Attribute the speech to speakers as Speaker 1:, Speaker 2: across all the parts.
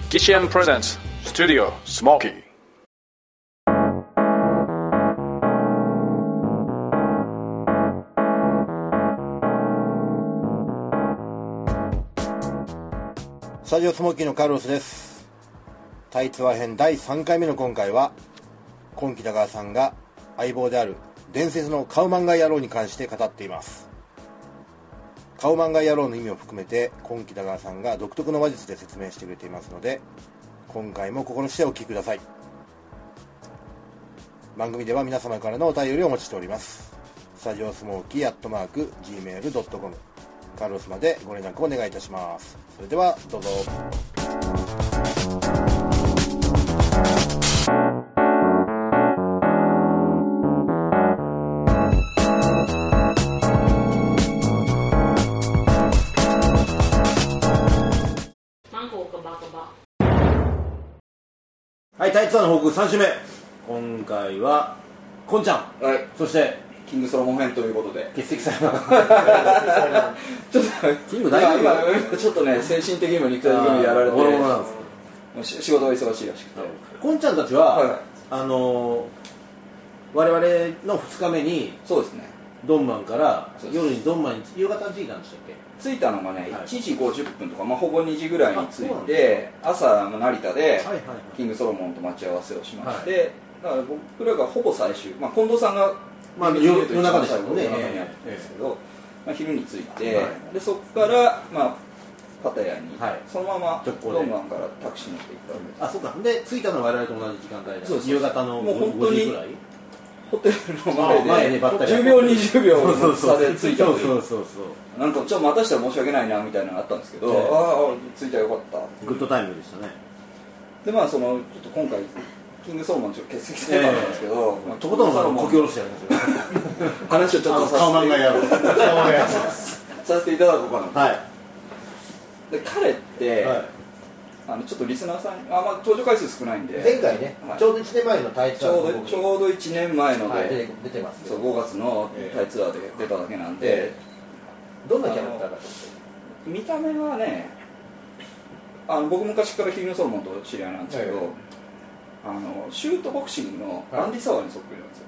Speaker 1: ギシアンプレゼンツスタジオスモーキー。
Speaker 2: スタジオスモーキーのカルロスです。タイツアー編第3回目の今回は、今北川さんが相棒である伝説のカウマンガイ野郎に関して語っています。カウマンガイ野郎の意味を含めて今北川さんが独特の話術で説明してくれていますので、今回も心してお聞きください。番組では皆様からのお便りをお待ちしております。スタジオスモーキー@gmail.com カルロスまでご連絡お願いいたします。それではどうぞ。はい、タイツアーの報告3週目。今回はこんちゃん、
Speaker 3: はい、
Speaker 2: そして
Speaker 3: キングソロモン編ということで
Speaker 2: 欠席された
Speaker 3: ちょっと
Speaker 2: キング大丈夫？
Speaker 3: 今ちょっとね、精神的にも肉体的にもやられて、
Speaker 2: ボロボロなんです
Speaker 3: もう仕事が忙しいらしくて、
Speaker 2: こんちゃんたちは、
Speaker 3: はい
Speaker 2: 我々の2日目に
Speaker 3: そうですね、
Speaker 2: ドンマンから
Speaker 3: そうです
Speaker 2: 夜にドンマンに夕方に着いたんでしたっけ？
Speaker 3: 着いたのがね、
Speaker 2: はい
Speaker 3: 1時50分とか、ほぼ2時ぐらいに着
Speaker 2: そうなん
Speaker 3: いて、朝成田で
Speaker 2: はいはいはい
Speaker 3: キングソロモンと待ち合わせをしまして、だから僕らがほぼ最終、近藤さんが
Speaker 2: 夜中でしたもんね。
Speaker 3: 夜中にやってるんですけど、昼に着いて、でそこからパタヤに、そのままドンマンからタクシー乗って行ったわけです。
Speaker 2: あ、そうか。で着いたのは我々と同じ時間帯で、
Speaker 3: そうです、
Speaker 2: 夕方の
Speaker 3: もう本当に
Speaker 2: 5時ぐらい
Speaker 3: ホテルの前で
Speaker 2: ばったり
Speaker 3: 10秒20秒の差で着いたので、
Speaker 2: そう
Speaker 3: なんかちょっと待たしたら申し訳ないなみたいなのがあったんですけど、着いたらよかった。
Speaker 2: グッドタイムでしたね。
Speaker 3: でちょっと今回キングソロモンちょっと欠席されたんですけど、
Speaker 2: とことんこき下ろしてやるんですよ
Speaker 3: 話をちょっと
Speaker 2: カウマンガイ野郎
Speaker 3: させていただこうかな。
Speaker 2: はい。
Speaker 3: で彼って、ちょっとリスナーさん登場回数少ないんで、
Speaker 2: 前回ね、ちょうど1年前のタイツアーの
Speaker 3: ちょうど1年前ので、
Speaker 2: 出てます。
Speaker 3: そう5月のタイツアーで出ただけなんで、
Speaker 2: どんなキャラクターか
Speaker 3: 見た目はね、僕昔からキングソロモンと知り合いなんですけど、シュートボクシングのアンディ・サワーにそっくりなんですよ。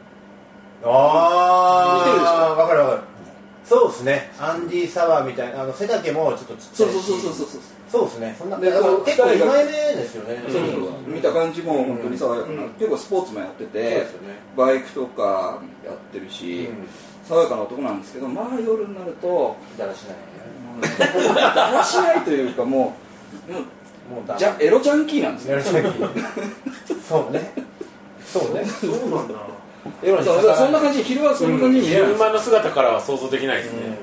Speaker 2: あ
Speaker 3: 似てるでしょ。
Speaker 2: 分かる分かる。そうですね、アンディ・サワーみたいな、背丈もちょっとちっちゃいし、そうですね、そんな
Speaker 3: で
Speaker 2: 結構2枚目ですよね。
Speaker 3: 見た感じも本当に爽やかな、結構スポーツもやってて、バイクとかやってるし、爽やかな男なんですけど、夜になると
Speaker 2: だらしない
Speaker 3: だらしないというか、もうエロジャンキーなんですよ。
Speaker 2: そうねそうなんだ。
Speaker 3: そんな感じ、昼はそんな感じに見えない。
Speaker 4: 昼間の姿からは想像できないですね。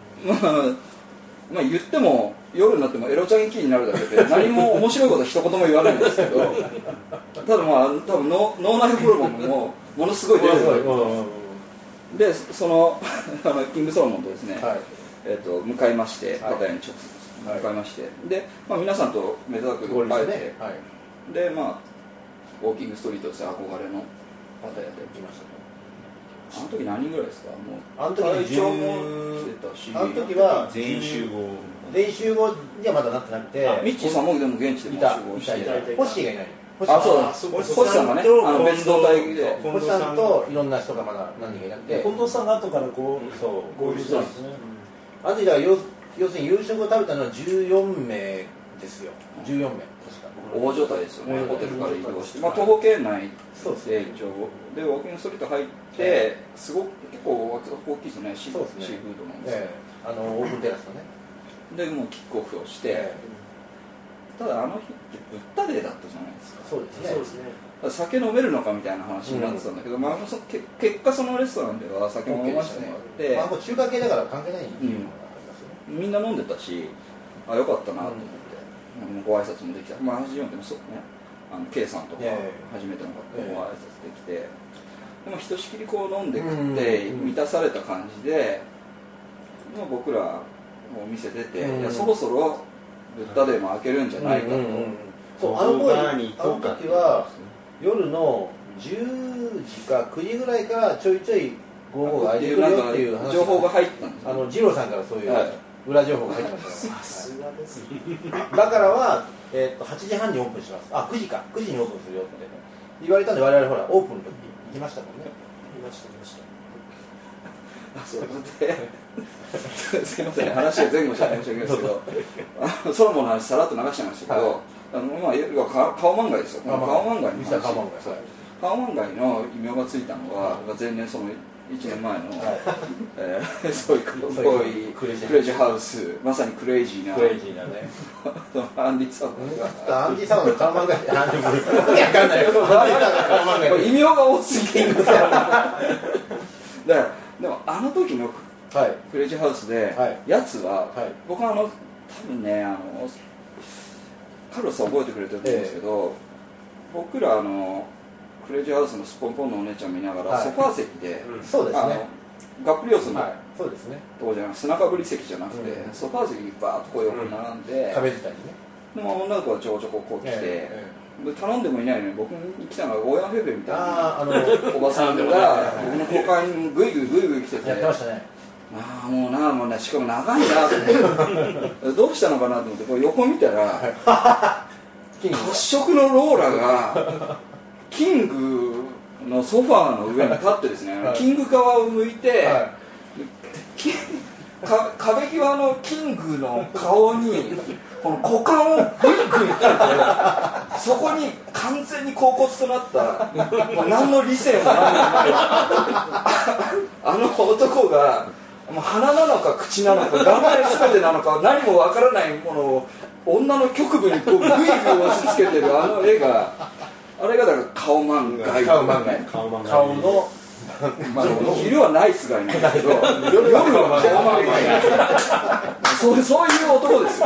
Speaker 3: 言っても夜になってもエロジャンキーになるだけで何も面白いこと一言も言わないんですけど、ただ多分脳内ホルモンもものすごい出るで、キングソロモンとですね、向かいまして、パタヤに直接向かいまして、で、皆さんと目ざく会えて、でウォーキングストリートですね、憧れのパタヤで行きましたね。あの時何人ぐらいですか？もう
Speaker 2: あの時
Speaker 3: 会長も来てたし、
Speaker 2: あの時は
Speaker 4: 全員集合
Speaker 2: にはまだなってなくて、
Speaker 3: ミッチーさんもでも現地でも集合して、
Speaker 2: ホッシーがいない。
Speaker 3: 星さんがね、別動隊で、
Speaker 2: 星さんといろんな人がまだ何人かいなくて、
Speaker 5: 近藤さんが後から合流したんですね。
Speaker 2: あの時は要するに夕食を食べたのは14名ですよ。14名確か。
Speaker 3: 大状態ですよね。ホテルから移動して、徒歩圏内で一応でウォーキングストリート入って、結構大きいですよね。シーフードなんですよ。
Speaker 2: オープンテラスのね。
Speaker 3: でもうキックオフをして、ただあの日ってブッダデーだったじゃないですか。
Speaker 2: そうですね。
Speaker 3: 酒飲めるのかみたいな話になってたんだけど、結果そのレストランでは酒も飲ませてもらって、
Speaker 2: もう中華系だから関係ないんで、
Speaker 3: みんな飲んでたし、よかったなと思って、ご挨拶もできた。初めてもそうね、K さんとか初めての方とご挨拶できて、でもひとしきりこう飲んで食って満たされた感じで、僕らお店出て、そろそろブッダデーも開けるんじゃないかと。
Speaker 2: あの時は夜の10時か9時ぐらいからちょいちょい午後が空いてくるよっていう話、
Speaker 3: 情報が入ったんですよ。
Speaker 2: 二郎さんからそういう裏情報が入ってました
Speaker 5: さすがですね。
Speaker 2: だからは、8時半にオープンします。あ、9時か。9時にオープンするよって言われたんで、我々ほらオープンの時行きましたもんね。
Speaker 5: 見ました見ました。
Speaker 3: それですいません、話が前後しちゃいましたけどソロモンの話さらっと流しちゃいましたけど、まあ、要はカオマンガイですよ。このカオマンガイの話、カオマンガイの異名がついたのは前年その1年前の、そういうかっこいいクレイジーハウス、まさにクレイジーな
Speaker 2: ね
Speaker 3: アンディ・サワ
Speaker 2: アンディ・サワーのカオマンガイって何でも分かんないよ。
Speaker 3: 異名が多すぎるんだでもあの時のクレイジーハウスで、やつは、僕は多分ねカルロスは覚えてくれてると思うんですけど、僕らクレイジーハウスのスポンポンのお姉ちゃん見ながら、ソファー席で、
Speaker 2: そうですね、
Speaker 3: がっぷり四つの
Speaker 2: そうですね、
Speaker 3: とこじゃなくて砂かぶり席じゃなくて、ソファー席にバーッとこう横に並んで、
Speaker 2: 壁自体にね。
Speaker 3: でも女の子はちょこちょここう来て、で頼んでもいないのに僕に来たのがオーヤン・フェベみたいなおばさんが僕の交換にグイグイ来てて、
Speaker 2: やってましたね。
Speaker 3: もうね、しかも長いなと思ってどうしたのかなと思ってこう横見たら褐色のローラがキングのソファーの上に立ってですね、キング側を向いて、壁際のキングの顔にこの股間をグイグイってそこに完全に恍惚となった何の理性もないあの男がもう鼻なのか口なのか顔面全てなのか何もわからないものを女の局部にこうグイグイ押し付けてるあの絵があれがだからカオマンガイ、
Speaker 2: 顔の
Speaker 3: 昼はナイスガイなんだけど夜はカオマンガイそういう男ですよ。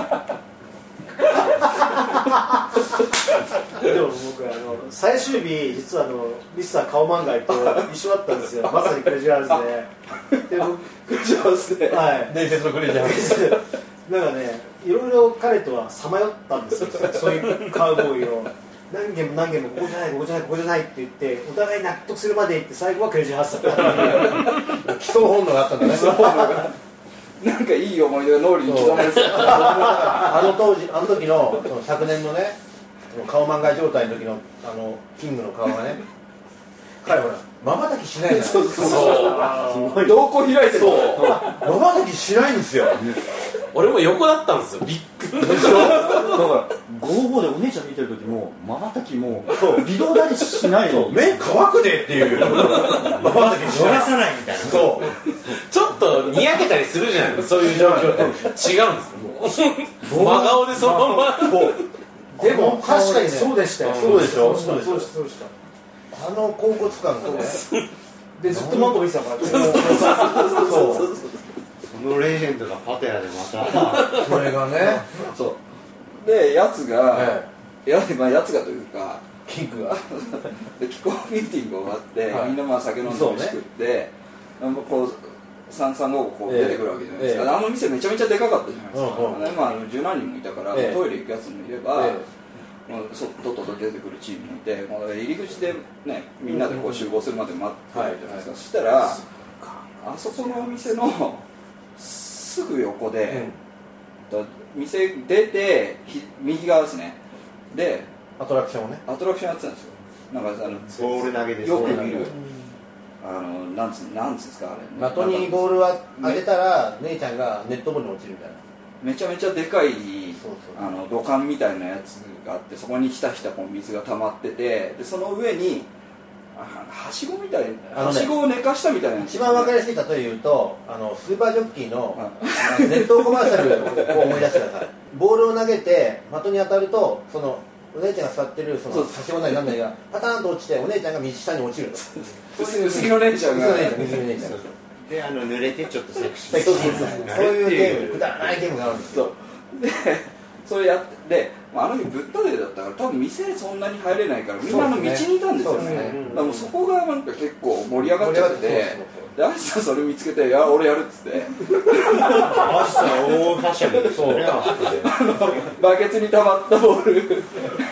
Speaker 5: でも僕最終日実はミスターカオマンガイと一緒だったんですよ。まさにクレイジーハウスで。
Speaker 3: クレイジーハウスで、
Speaker 2: 伝説のクレイジーハウス
Speaker 5: なんかね、いろいろ彼とはさまよったんですよ。そういうカウボーイを何軒もここじゃないって言ってお互い納得するまで行って最後はクレイジーハウスだった。
Speaker 2: 基礎本能があったんだね。
Speaker 3: なんかいい思い出が脳裏に刻まれてた。
Speaker 2: あの時の昨年のねカオマンガイ状態の時のキングの顔がね、彼ほら瞬きしないじゃないですか。
Speaker 3: そう瞳孔開いてる。
Speaker 2: 瞬きしないんですよ。
Speaker 4: 俺も横だったんですよ。びっくり
Speaker 6: だから55でお姉ちゃん見てる時も瞬きも微動だにしないの。
Speaker 2: 目乾くでっていう瞬きし
Speaker 6: 逃さないみたいな。
Speaker 4: ちょっとにやけたりするじゃないですか、そういう状況って違うんですよ。真顔でそのまま
Speaker 5: でも確かにそうでしたよ。
Speaker 2: そうでしょ。
Speaker 5: そうでした
Speaker 2: あの恍惚感がね
Speaker 5: でずっとマンコ見てたから。
Speaker 2: そう
Speaker 6: そのレジェンドがパテラでまた
Speaker 2: それがね、
Speaker 3: そうでやつが、やつがというか
Speaker 2: キングが
Speaker 3: で気候ミーティング終わって、みんな酒飲んで飯食って、こう3355こう出てくるわけじゃないですか。あの店めちゃめちゃでかかったじゃないですか。10何人もいたから、トイレ行くやつもいれば、とっとと出てくるチームもいて、入り口でねみんなでこう集合するまで待ってるじゃないですか。そしたらあそこのお店のすぐ横で、店出て右側ですね。で
Speaker 2: アトラクションをね、
Speaker 3: アトラクションやってたんですよ。なんか
Speaker 6: ボール投げです。
Speaker 3: よく見るなんつうんですかあれ。
Speaker 2: 的にボールは当てたら姉ちゃんがネットボールに落ちるみたいな。
Speaker 3: めちゃめちゃでかい土管みたいなやつがあって、そこにひたひたこう水が溜まってて、でその上にはしごみたいな、はしごを寝かしたみたいな。
Speaker 2: 一番分かりやすい例え言うとスーパージョッキーの熱湯コマーシャルを思い出してください。ボールを投げて的に当たるとそのお姉ちゃんが座ってるそのはしごなりなんなりがパターンと落ちてお姉ちゃんが水下に落ちると。
Speaker 3: 薄着の姉ちゃんが
Speaker 2: 水着の姉ちゃん
Speaker 6: で濡れてちょっとセクシー。
Speaker 2: そういうゲーム、くだらないゲームがあるんですよ。
Speaker 3: でそれやってあの日ぶったでだったから多分店そんなに入れないからみんな道にいたんですよね。だからもうそこがなんか結構盛り上がっちゃってて、でアシさんそれ見つけて「俺やる」っつって
Speaker 6: アシさん大はしゃぎですよね。
Speaker 3: バケツに溜まったボール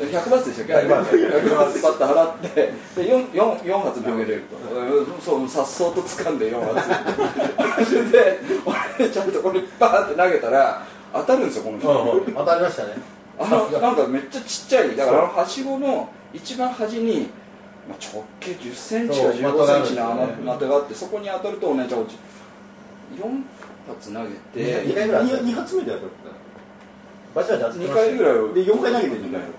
Speaker 3: 100バーツでしたっけ100バーツパッと払ってで 4発投げれると、そうさっそうと掴んで4発で俺ちゃんとこれバーって投げたら当たるんですよこの人、
Speaker 2: 当たりましたね。
Speaker 3: なんかめっちゃちっちゃいだからはしごの一番端に、直径10センチか15センチの的があってそこに当たるとお姉ちゃん落ち4発投げて
Speaker 6: 2回ぐらい2発目で当たった
Speaker 2: バチバチ当たって
Speaker 3: 2回ぐらい
Speaker 6: で4回投げて2回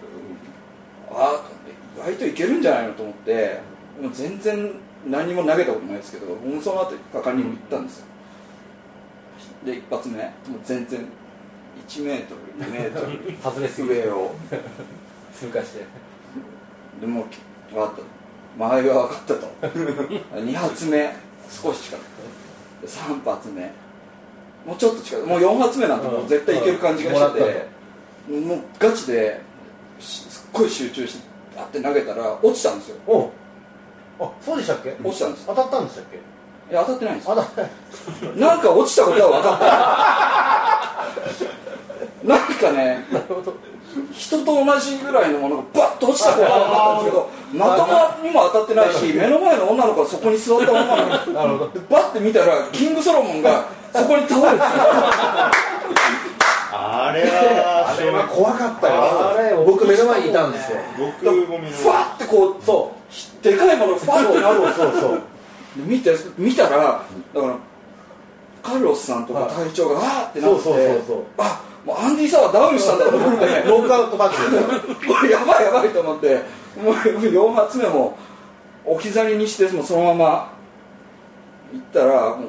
Speaker 3: 意外といけるんじゃないのと思ってもう全然何も投げたことないですけどその後果敢に行ったんですよで一発目もう全然1メートル2メートル
Speaker 2: 外れすぎ
Speaker 3: 上を
Speaker 2: 通過して
Speaker 3: でもう分かった前は分かったと2発目少し近く3発目もうちょっと近くもう4発目なんてもう絶対いける感じがしててもうガチですっごい集中してあって投げたら落ちたんですよ。
Speaker 2: あ、そうでしたっけ？
Speaker 3: 落ちたんです
Speaker 2: 当たったんでしたっけ？
Speaker 3: いや当たってないんですよ。
Speaker 2: 当たって
Speaker 3: なんか落ちたことは分かったなんかね人と同じぐらいのものがバッと落ちたことは分かったんですけど的にも当たってないし目の前の女の子がそこに座ったままなのでバッて見たらキングソロモンがそこに倒れてた
Speaker 6: あれは
Speaker 2: 怖かったよ。僕目の前にいたんですよ。
Speaker 6: 僕も見る
Speaker 3: ファッてこうそうでかいものがファッてなる
Speaker 2: そう
Speaker 3: で見たらだからカルロスさんとか隊長があーってなってあもうアンディ・サワーダウンしたんだと思って
Speaker 2: ノックアウトバックですよ。
Speaker 3: これやばいやばいと思ってもう4発目も置き去りにしてもうそのまま行ったらもう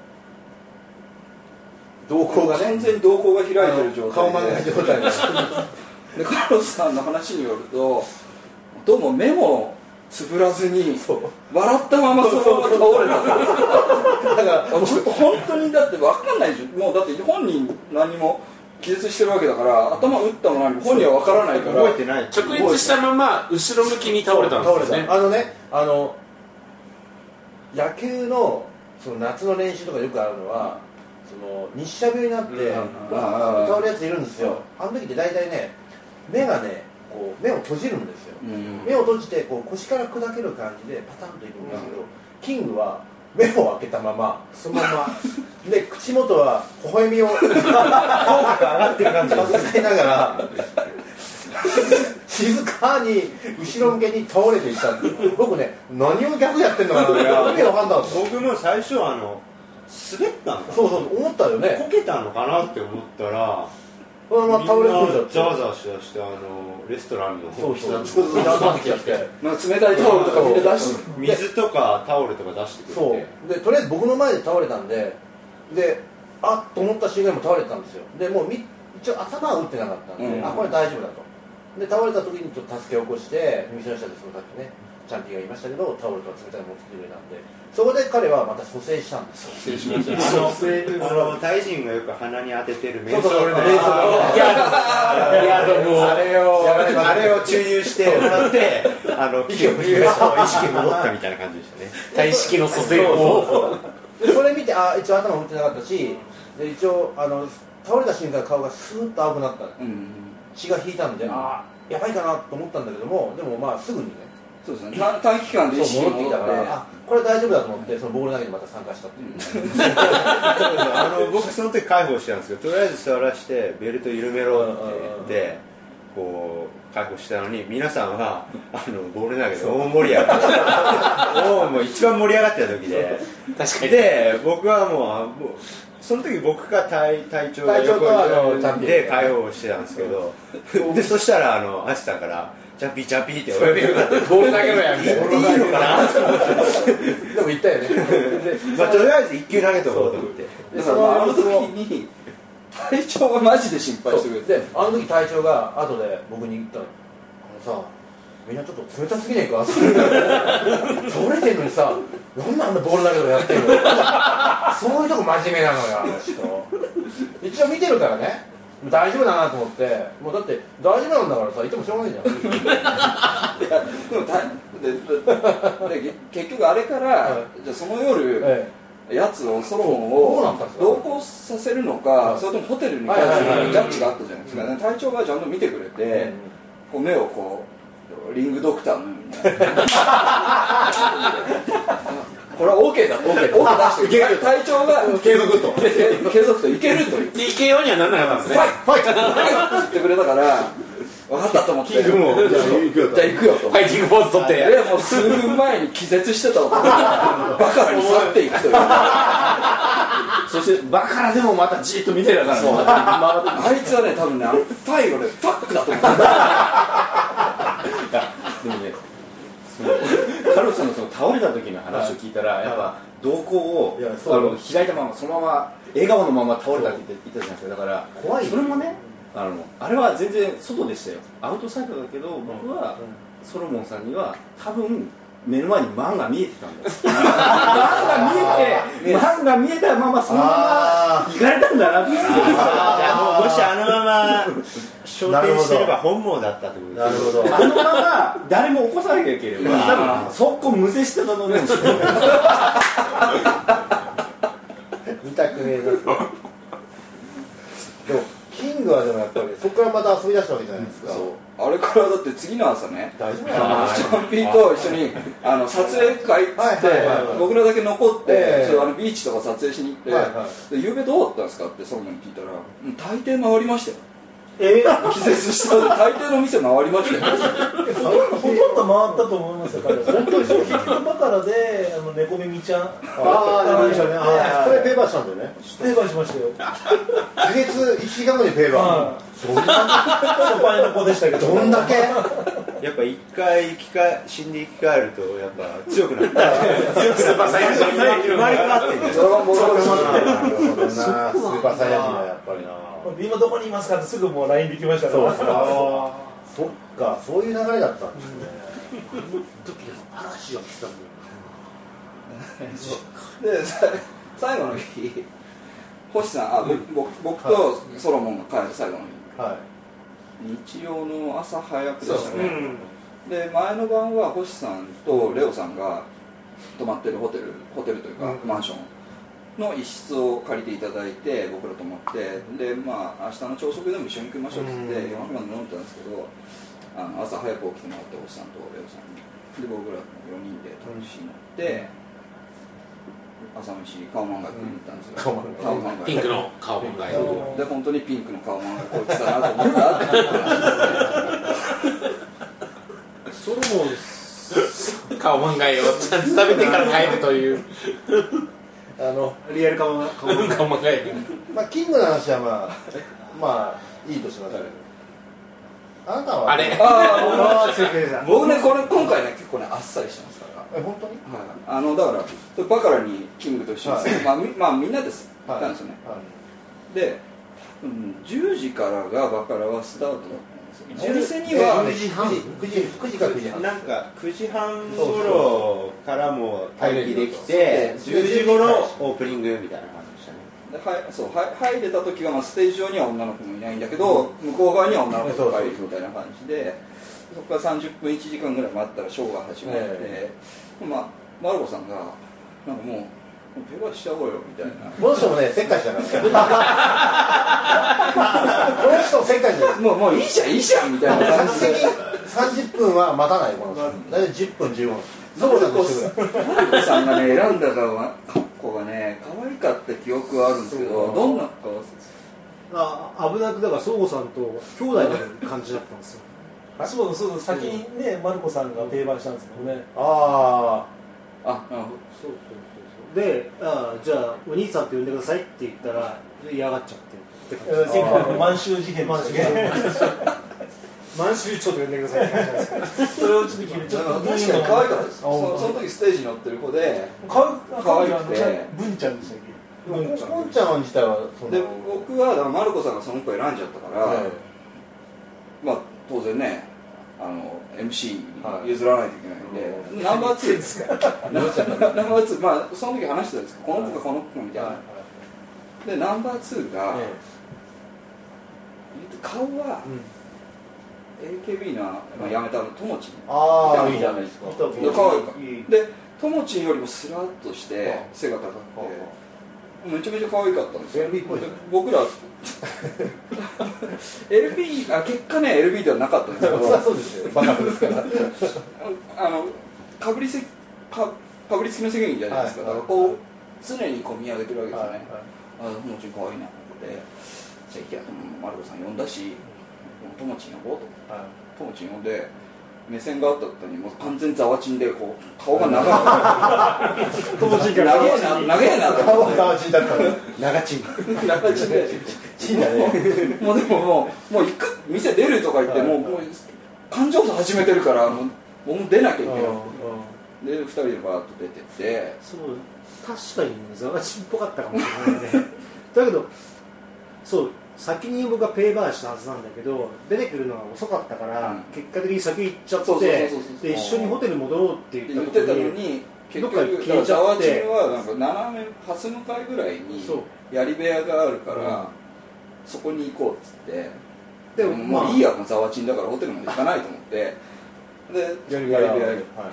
Speaker 2: 瞳孔がね
Speaker 3: 完全に瞳孔が開いてる状態で
Speaker 2: 顔真ん中状態
Speaker 3: でカルロスさんの話によるとどうも目もつぶらずに笑ったままそのまま倒れただからちょっと本当にだって分かんないでしょもうだって本人何も気絶してるわけだから頭打ったものに本人は分からないから
Speaker 6: 覚えてない
Speaker 4: 直立したまま後ろ向きに倒れたんですよね。
Speaker 2: 野球のその夏の練習とかよくあるのはその日射病になって倒れるやついるんですよ。あの時って大体ね目がねこう目を閉じるんですよ。目を閉じてこう腰から砕ける感じでパタンといくんですけど、キングは目を開けたままそのままで口元は微笑みを口角が上がってる感じを使いながら静かに後ろ向けに倒れていったんですよ。僕ね何を逆やってんのかなって意味わかんなかった。
Speaker 6: 僕も最初滑ったのかな
Speaker 2: そう思ったよね。
Speaker 6: こけたのかなって思ったら
Speaker 2: そのまま倒れ込んじゃって
Speaker 6: ざわざわしだしてレストランの
Speaker 2: そう集まってきて
Speaker 3: 冷たいタオルとかみんな出して
Speaker 6: 水とかタオルとか出してくれて
Speaker 2: そうでとりあえず僕の前で倒れたんであっと思った瞬間にも倒れてたんですよ。でもう一応頭は打ってなかったんで、これ大丈夫だとで倒れた時にちょっと助けを起こして店の下でそのさっきねチャンピーがいましたけどタオルとか冷たいの持ってきてくれたんでそこで彼はまた蘇生したんですよ。
Speaker 6: タイ人がよく鼻に当ててるメン
Speaker 2: そう
Speaker 6: ソールのあれを注入してもらって意識戻ったみたいな感じでしたね。
Speaker 4: 体式の蘇生法
Speaker 2: でそれ見て一応頭打ってなかったしで一応倒れた瞬間顔がスーッと青くなった、血が引いたんでやばいかなと思ったんだけどもでもまあすぐにね
Speaker 3: そうですね短期間で意識
Speaker 2: 戻ってきたからこれ大丈夫だと思ってそのボール投げにまた参加したっていう
Speaker 6: 僕その時介抱してたんですけどとりあえず座らしてベルト緩めろって言ってこう介抱したのに皆さんはボール投げで大盛り上がってもう一番盛り上がってた時で
Speaker 4: 確かに
Speaker 6: で僕はもうその時僕が隊長が横で介抱してたんですけどでそしたらアシさんからジャンピージャンピーってお呼びになって
Speaker 4: ボール投げろやみたいな
Speaker 6: 言っていいのかなと思って
Speaker 2: でも言ったよね
Speaker 6: とりあえず1球投げとこうと思って
Speaker 3: だからあの時に隊長がマジで心配してくれて
Speaker 2: であの時隊長が後で僕に言ったのさみんなちょっと冷たすぎねえか倒れてんのにさなんであんなボール投げとかやってんのそういうとこ真面目なのよあの人一応見てるからね大丈夫だなと思ってもうだって大丈夫なんだからさいてもしょうがないじゃん
Speaker 3: で結局あれから、じゃあその夜、やつをソロモンを同行させるのか、それともホテルに帰るのかジャッジがあったじゃないですか、隊長がちゃんと見てくれて、 こう目をこうリングドクターのようにこれは OK だと OK 出していける隊長が
Speaker 2: 継続と
Speaker 3: 継続といけるという
Speaker 4: いけようにはならなかったんですね。
Speaker 2: ファイト
Speaker 3: って言ってくれたから分かったと思って
Speaker 6: キングも
Speaker 3: じゃあ行くよと
Speaker 4: ファイティングポーズ取って。
Speaker 3: でもう数分前に気絶してた男がバカラに去っていくという
Speaker 7: そしてバカラでもまたじっと見てるからね。
Speaker 3: あいつはね多分ね最後ねファックだと思う
Speaker 7: でもね、カルロスさんのその倒れた時の話を聞いたら、やっぱ瞳孔を開いたままそのまま笑顔のまま倒れたって言ったじゃないですか。だから
Speaker 5: 怖いよ
Speaker 7: それもね、あれは全然外でしたよ。アウトサイドだけど、僕はソロモンさんには多分目の前にマンが見えてたんです。マンが見えたままそのまま行かれたんだなって。
Speaker 6: もしあのまま昇天してれば本望だったってことです。
Speaker 5: なるほど。
Speaker 7: あのまま誰も起こさなきゃいけない。多分速攻無制してたと思うんですよ。
Speaker 5: 見たくねえな。でもキングはでもやっぱりそこからまた遊び出したわけじゃないですか。
Speaker 3: あれからだって次の朝ね
Speaker 5: 大丈夫
Speaker 3: チャンピーと一緒に撮影会っつって僕らだけ残ってビーチとか撮影しに行って夕べどうだったんですかってソロモンに聞いたら大抵回りましたよ。気絶したので大抵の店回りましたよ。
Speaker 8: ほとんど回ったと思いますよ、彼は。本当に結局バカラで猫耳ちゃん、
Speaker 5: ああ、猫耳ちゃんね。それペーパーしたんだよね。
Speaker 8: ペーパーしましたよ。
Speaker 5: 気絶1時間後にペーパー。
Speaker 8: 初回の子でしたけど。
Speaker 5: どんだけ
Speaker 6: やっぱ一回死んで生き返るとやっぱ強くなった
Speaker 4: スーパーサイヤ人
Speaker 6: 生まれ変わってんじゃん。
Speaker 3: ドラゴンボール
Speaker 5: スーパーサイヤ人だやっぱりな。
Speaker 8: 今どこにいますかってすぐもう LINE できましたから。
Speaker 5: そっか、そういう流れだったんですね。あの時嵐が来たんだよ。
Speaker 3: で最後の日星さん僕とソロモンが帰る最後の日、日曜の朝早くでしたね。で前の晩は星さんとレオさんが泊まってるホテルというかマンションの一室を借りていただいて僕らと思ってでまあ明日の朝食でも一緒に行きましょうって言って夜中まで飲んでたんですけど朝早く起きてもらって星さんとレオさんにで僕ら4人でタクシーに乗って朝飯カオマンガイ食いに行ったんですよ。
Speaker 4: ピンクの顔漫画
Speaker 3: で本当にピンクのカオマンガイこいつだなと思ったって
Speaker 5: ソロモン
Speaker 4: 顔漫画をちゃんと食べてから帰るという
Speaker 5: リアル顔漫
Speaker 4: 顔漫画。
Speaker 5: まあキングの話はまあいいとしますけど。あなたは
Speaker 4: あれ
Speaker 3: 僕ねこれ今回ね結構ねあっさりしてますから。
Speaker 5: 本当に？
Speaker 3: はい、だからバカラにキングと一緒に、まあみんなです行ったんですよね。で、10時からがバカラはスタートだったんですよ。お店には
Speaker 5: 9時か9時半。
Speaker 6: なんか9時半頃からも待機できて10時頃オープニングみたいな感じでしたね。
Speaker 3: 入れた時はステージ上には女の子もいないんだけど、向こう側には女の子がいるみたいな感じで、そこから30分1時間ぐらい待ったらショーが始まって、マルコさんがなんかもうペーパーしちゃおうよみたいな。
Speaker 5: この人もねせっかちだからこの人せっかちだ。
Speaker 3: もういいじゃんみたいな感じで
Speaker 5: 30分は待たないこの人。大体10分15分。
Speaker 3: マルコさんがね選んだ格好がね可愛かった記憶はあるんですけど、どんな顔です
Speaker 5: か？危なくだから相互さんと兄弟の感じだったんですよ。
Speaker 8: そう先にねマルコさんが定番したんですけどね。
Speaker 5: なるほど。
Speaker 8: そう
Speaker 5: でじゃあお兄さんって呼んでくださいって言ったら嫌がっちゃってって
Speaker 8: 結構満州事変でしたね。
Speaker 5: 満州ちょっと呼んでくださいって感じですか。
Speaker 8: それをちょっと聞いてちょっと
Speaker 3: 確かに可愛かったです。その時ステージに乗ってる子で
Speaker 8: 可愛くて
Speaker 3: 文
Speaker 8: ちゃんでしたっけ。
Speaker 5: ポンちゃん自体は
Speaker 3: で僕はだからマルコさんがその子選んじゃったから、まあ当然ねMC に譲らないといけないんで、ナンバー2ですか。ナンバー2、まあその時話してたんですけど、この子かこの子みたいな。でナンバー2が顔は AKB の辞めたのともちんみたいなじゃないですか。可愛いか。でともちんよりもスラッとして背が高くてめちゃめちゃ可愛かったんですよ。僕ら LB 結果ね LB ではなかったんですけど
Speaker 2: そうですよバカですから
Speaker 3: かぶりつきの責任じゃないですか、だからこう常にこう見上げてるわけですよね、ともちんかわいいなってじゃあ行けやとマルコさん呼んだしともちん呼ぼうと、ともちん呼んで目線があった時にもう完全ざわちんでこう顔が長い
Speaker 5: ともちんから
Speaker 3: 長えな
Speaker 2: 顔がざわちんだったら長ちん
Speaker 3: 長ちんで
Speaker 2: ちんだね
Speaker 3: もうでももう行く店出るとか言ってもう感情差始めてるからもう出なきゃいけないで2人でバーッと出てって
Speaker 5: そう確かにザワチンっぽかったかもしれないねだけどそう先に僕はペイバーしたはずなんだけど出てくるのが遅かったから、結果的に先行っちゃってで一緒にホテル戻ろうって言ったのに
Speaker 3: 結局ザワチンはなんか斜め蓮向かいぐらいに槍部屋があるから、そこに行こうっつってでももういいやもうザワチンだからホテルまで行かないと思ってで槍部屋行って、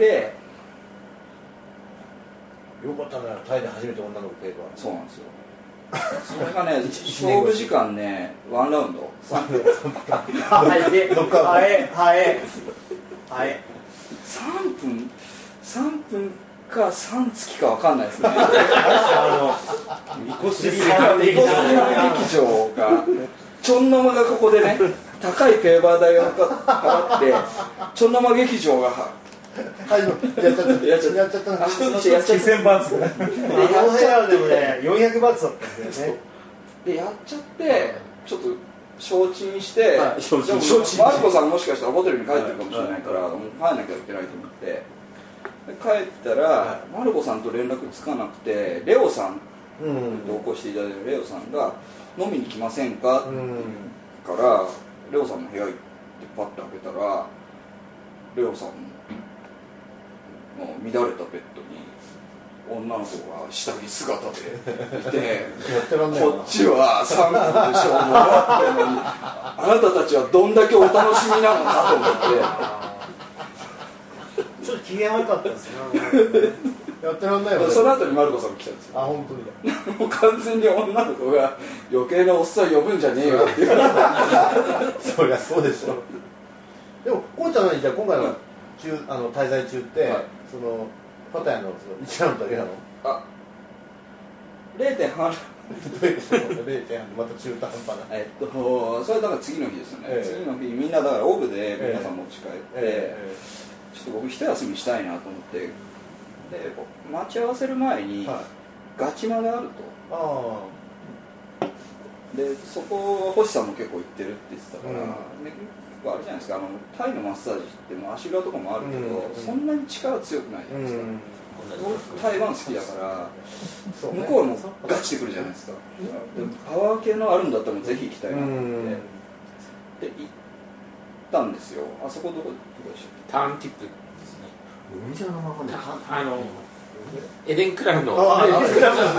Speaker 2: よかったね、タイで初めて女の子ペーパー。
Speaker 3: そうなんですよ。それがね、勝負時間ね、ワンラウンド。3分か3月か分かんないですね。
Speaker 6: みこすり
Speaker 3: 劇場が、ちょんの間がここでね、高いペーバー代を払って、ちょんの間劇場が。
Speaker 2: やっちゃった
Speaker 8: 2000バーツ
Speaker 5: あの部屋でもね400バーツだったんですよね
Speaker 3: でやっちゃってちょっと承知してでもマルコさんもしかしたらホテルに帰ってるかもしれないからもう帰んなきゃいけないと思ってで帰ったらマルコさんと連絡つかなくてレオさん同行していただいてるレオさんが飲みに来ませんかからレオさんの部屋行ってパッと開けたらレオさんの乱れたベッドに女の子が下着姿でいてこっちは3分でしょうもらってるのにあなたたちはどんだけお楽しみなのかと思って
Speaker 5: ちょっと機嫌悪かったですね
Speaker 2: やってらんないよね。
Speaker 3: その後にマルコさんが来たんですよ。
Speaker 2: あ、本当に
Speaker 3: もう完全に女の子が余計なおっさん呼ぶんじゃねえよっていう
Speaker 2: そりゃそうでしょ。でもこうちゃんはじゃあ今回の滞在中って、そのパタヤの1ラウンドだけなの？
Speaker 3: あ、0.5
Speaker 2: また中途半端な。
Speaker 3: それだから次の日ですよね、次の日みんなだからオフで皆さん持ち帰って、ちょっと僕一休みしたいなと思ってで待ち合わせる前にガチマがあると、でそこ星さんも結構行ってるって言ってたから、あれじゃないですかタイのマッサージっても足裏とかもあるけど、そんなに力強くないじゃないですか、台湾好きだから向こうもガチで来るじゃないですか、パワー系のあるんだったらぜひ行きたいなと思ってで行ったんですよ。あそこどこでしたっけ？
Speaker 4: ターンティップ
Speaker 6: お店の名前わかんない
Speaker 4: エデンクラブの
Speaker 2: 向かいの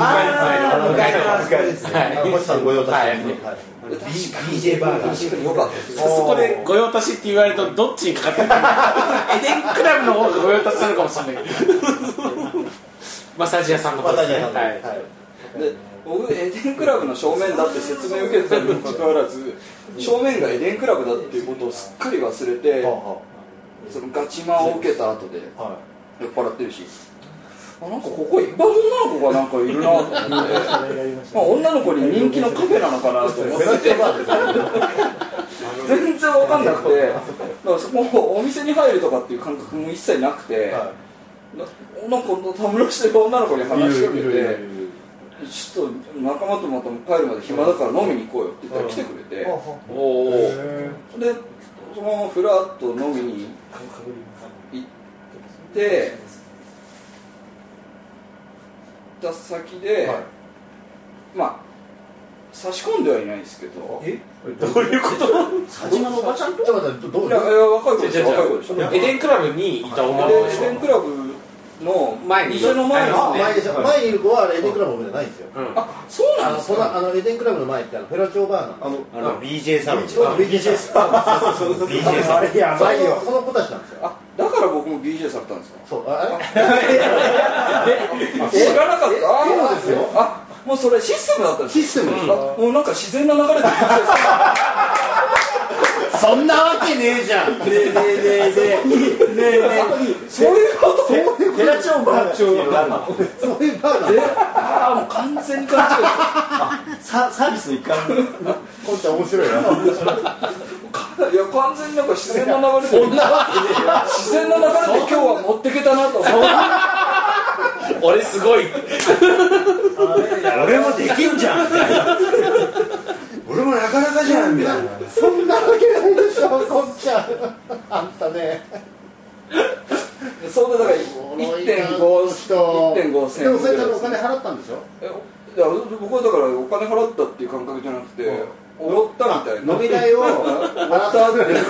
Speaker 6: ですね。
Speaker 2: 星さんご用達ですね。
Speaker 6: BJ バーガー
Speaker 3: よかったです
Speaker 4: そこで御用達って言われるとどっちにかかってるエデンクラブの方が御用達なのかもしれないマッサージ屋さんの方ですね。
Speaker 3: で僕エデンクラブの正面だって説明を受けてたにもかかわらず正面がエデンクラブだっていうことをすっかり忘れてそのガチマンを受けた後で酔っ払ってるしなんかここいっぱい女の子がなんかいるなと思ってまあ女の子に人気のカフェなのかなと思って全然わかんなくてだからそこお店に入るとかっていう感覚も一切なくてなんかたむろしてる女の子に話しかけてちょっと仲間とまた帰るまで暇だから飲みに行こうよって言ったら来てくれてでそのままふらっと飲みに行ってた先で、まあ差し込んではいないですけど
Speaker 4: どういうこと
Speaker 5: 佐島のおばちゃんと
Speaker 2: ちょっと待ってどう
Speaker 3: いや若い子でしょ若い子でしょ
Speaker 4: エデンクラブにいた女の子でしょ
Speaker 3: エデンクラブの
Speaker 4: 前に
Speaker 3: 店の前の
Speaker 2: 前にいる子はエデンクラブの方じゃないんですよ。
Speaker 3: あ、そうなんですか。
Speaker 2: エデンクラブの前ってフェラチョーバーの
Speaker 6: BJ サロン
Speaker 2: BJ サロンあれやばいよ。その子たちなんですよ。
Speaker 3: あ、だから僕も BJ されたんですか。
Speaker 2: そうあれ
Speaker 3: 知らなかった。
Speaker 2: そうですよ。
Speaker 3: もうそれシステムだったんですよ。
Speaker 2: システムですか。
Speaker 3: もうなんか自然な流れで
Speaker 2: そんなわけねえじゃん。
Speaker 3: そういうこと
Speaker 7: フェラチオバーっていうのがあるの。
Speaker 2: そういうバーだ。
Speaker 3: ああもう完全に勘違い
Speaker 7: サービスの一環。
Speaker 2: こんちゃん面白いな。
Speaker 3: いや完全になんか自然な流れで
Speaker 2: そんなわけねえよ。
Speaker 3: 自然な流れで今日は持ってけたなと思って
Speaker 4: 俺すごい。
Speaker 6: 俺もできんじゃん俺もなかなかじゃんみたいな。
Speaker 2: そんなわけないでしょ、こんちゃん。あんたね。
Speaker 3: それでだから
Speaker 2: 1.5
Speaker 3: 1.5千
Speaker 2: でもそれちゃんとお金払ったんでしょ。
Speaker 3: いや僕はだからお金払ったっていう感覚じゃなくておごったみたいな
Speaker 2: 飲み代を払った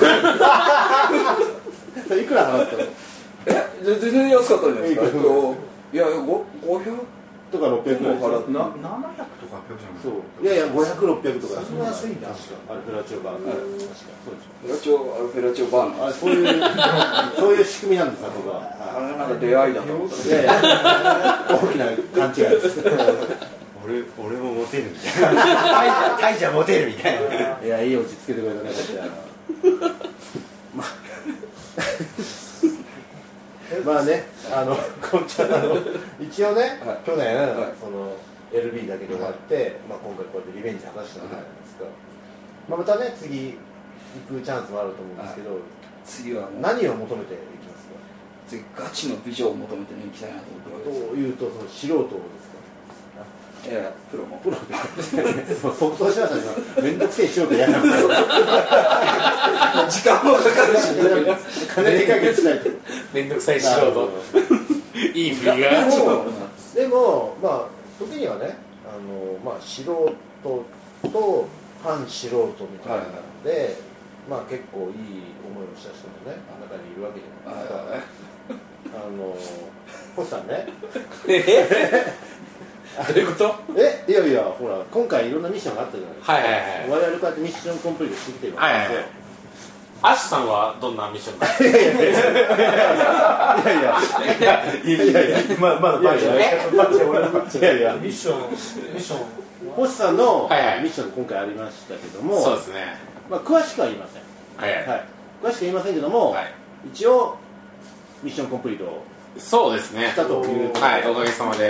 Speaker 2: ってそれいくら払ったの。
Speaker 3: 全然安かったんじゃないですか。いや500
Speaker 2: とか600円
Speaker 3: も払って
Speaker 7: 700とか800じゃない。
Speaker 2: そういやいや500、600とか。
Speaker 5: そんな安いんだ。
Speaker 2: 確かあれフェラチオバー、確かそうでし
Speaker 3: フェラチオバーナ
Speaker 2: ょ。あれそういう仕組みなんですあそこは。
Speaker 3: あれなんか出会いだと思った
Speaker 2: いやいや大きな勘違いです。
Speaker 6: 俺もモテるみたいな。タイじゃモテるみたいな。
Speaker 2: いやいい落ち着けてくれたね。まあね、こんちゃん一応ね、
Speaker 3: はい
Speaker 2: 去年、
Speaker 3: はい
Speaker 2: その LB だけで終わって、まあ、今回こうやってリベンジ果たしたじゃないですか、まあ、またね次行くチャンスもあると思うんですけど、
Speaker 3: 次はもう
Speaker 2: 何を求めていきますか。
Speaker 3: 次ガチの美女を求めてね行きたいなと思ってます。
Speaker 2: というとその素人です
Speaker 3: いやいやプロも
Speaker 2: か。即答しましたね。面倒くせえ素人やなくて
Speaker 3: 時間もかかるし
Speaker 2: 金で解決しないと。
Speaker 4: めんどくさい素人。いい振りが。
Speaker 2: でもまあ時にはねまあ素人と反素人みたいなので、まあ結構いい思いをした人もね中にいるわけじゃないですか。星さんね。
Speaker 4: どういうこと？
Speaker 2: いやいやほら今回いろんなミッションがあったじゃないですか。
Speaker 4: はいはいはい。
Speaker 2: 我々こうやってミッションコンプリートしてきてるわ
Speaker 4: はいはいはい。
Speaker 2: けですよ。
Speaker 4: アッシュさんはどんなミッションですか？
Speaker 2: いやいや
Speaker 7: まだバッチ
Speaker 2: いやいや
Speaker 5: ミッション
Speaker 2: 星さんの
Speaker 4: はいはい
Speaker 2: ミッション今回ありましたけども、
Speaker 4: そうですね。
Speaker 2: まあ詳しくは言いません。
Speaker 4: はいはい。
Speaker 2: はい、詳しくは言いませんけども、
Speaker 4: はい
Speaker 2: 一応ミッションコンプリートを
Speaker 4: そうですね。
Speaker 2: したという
Speaker 4: はい、おかげさまで。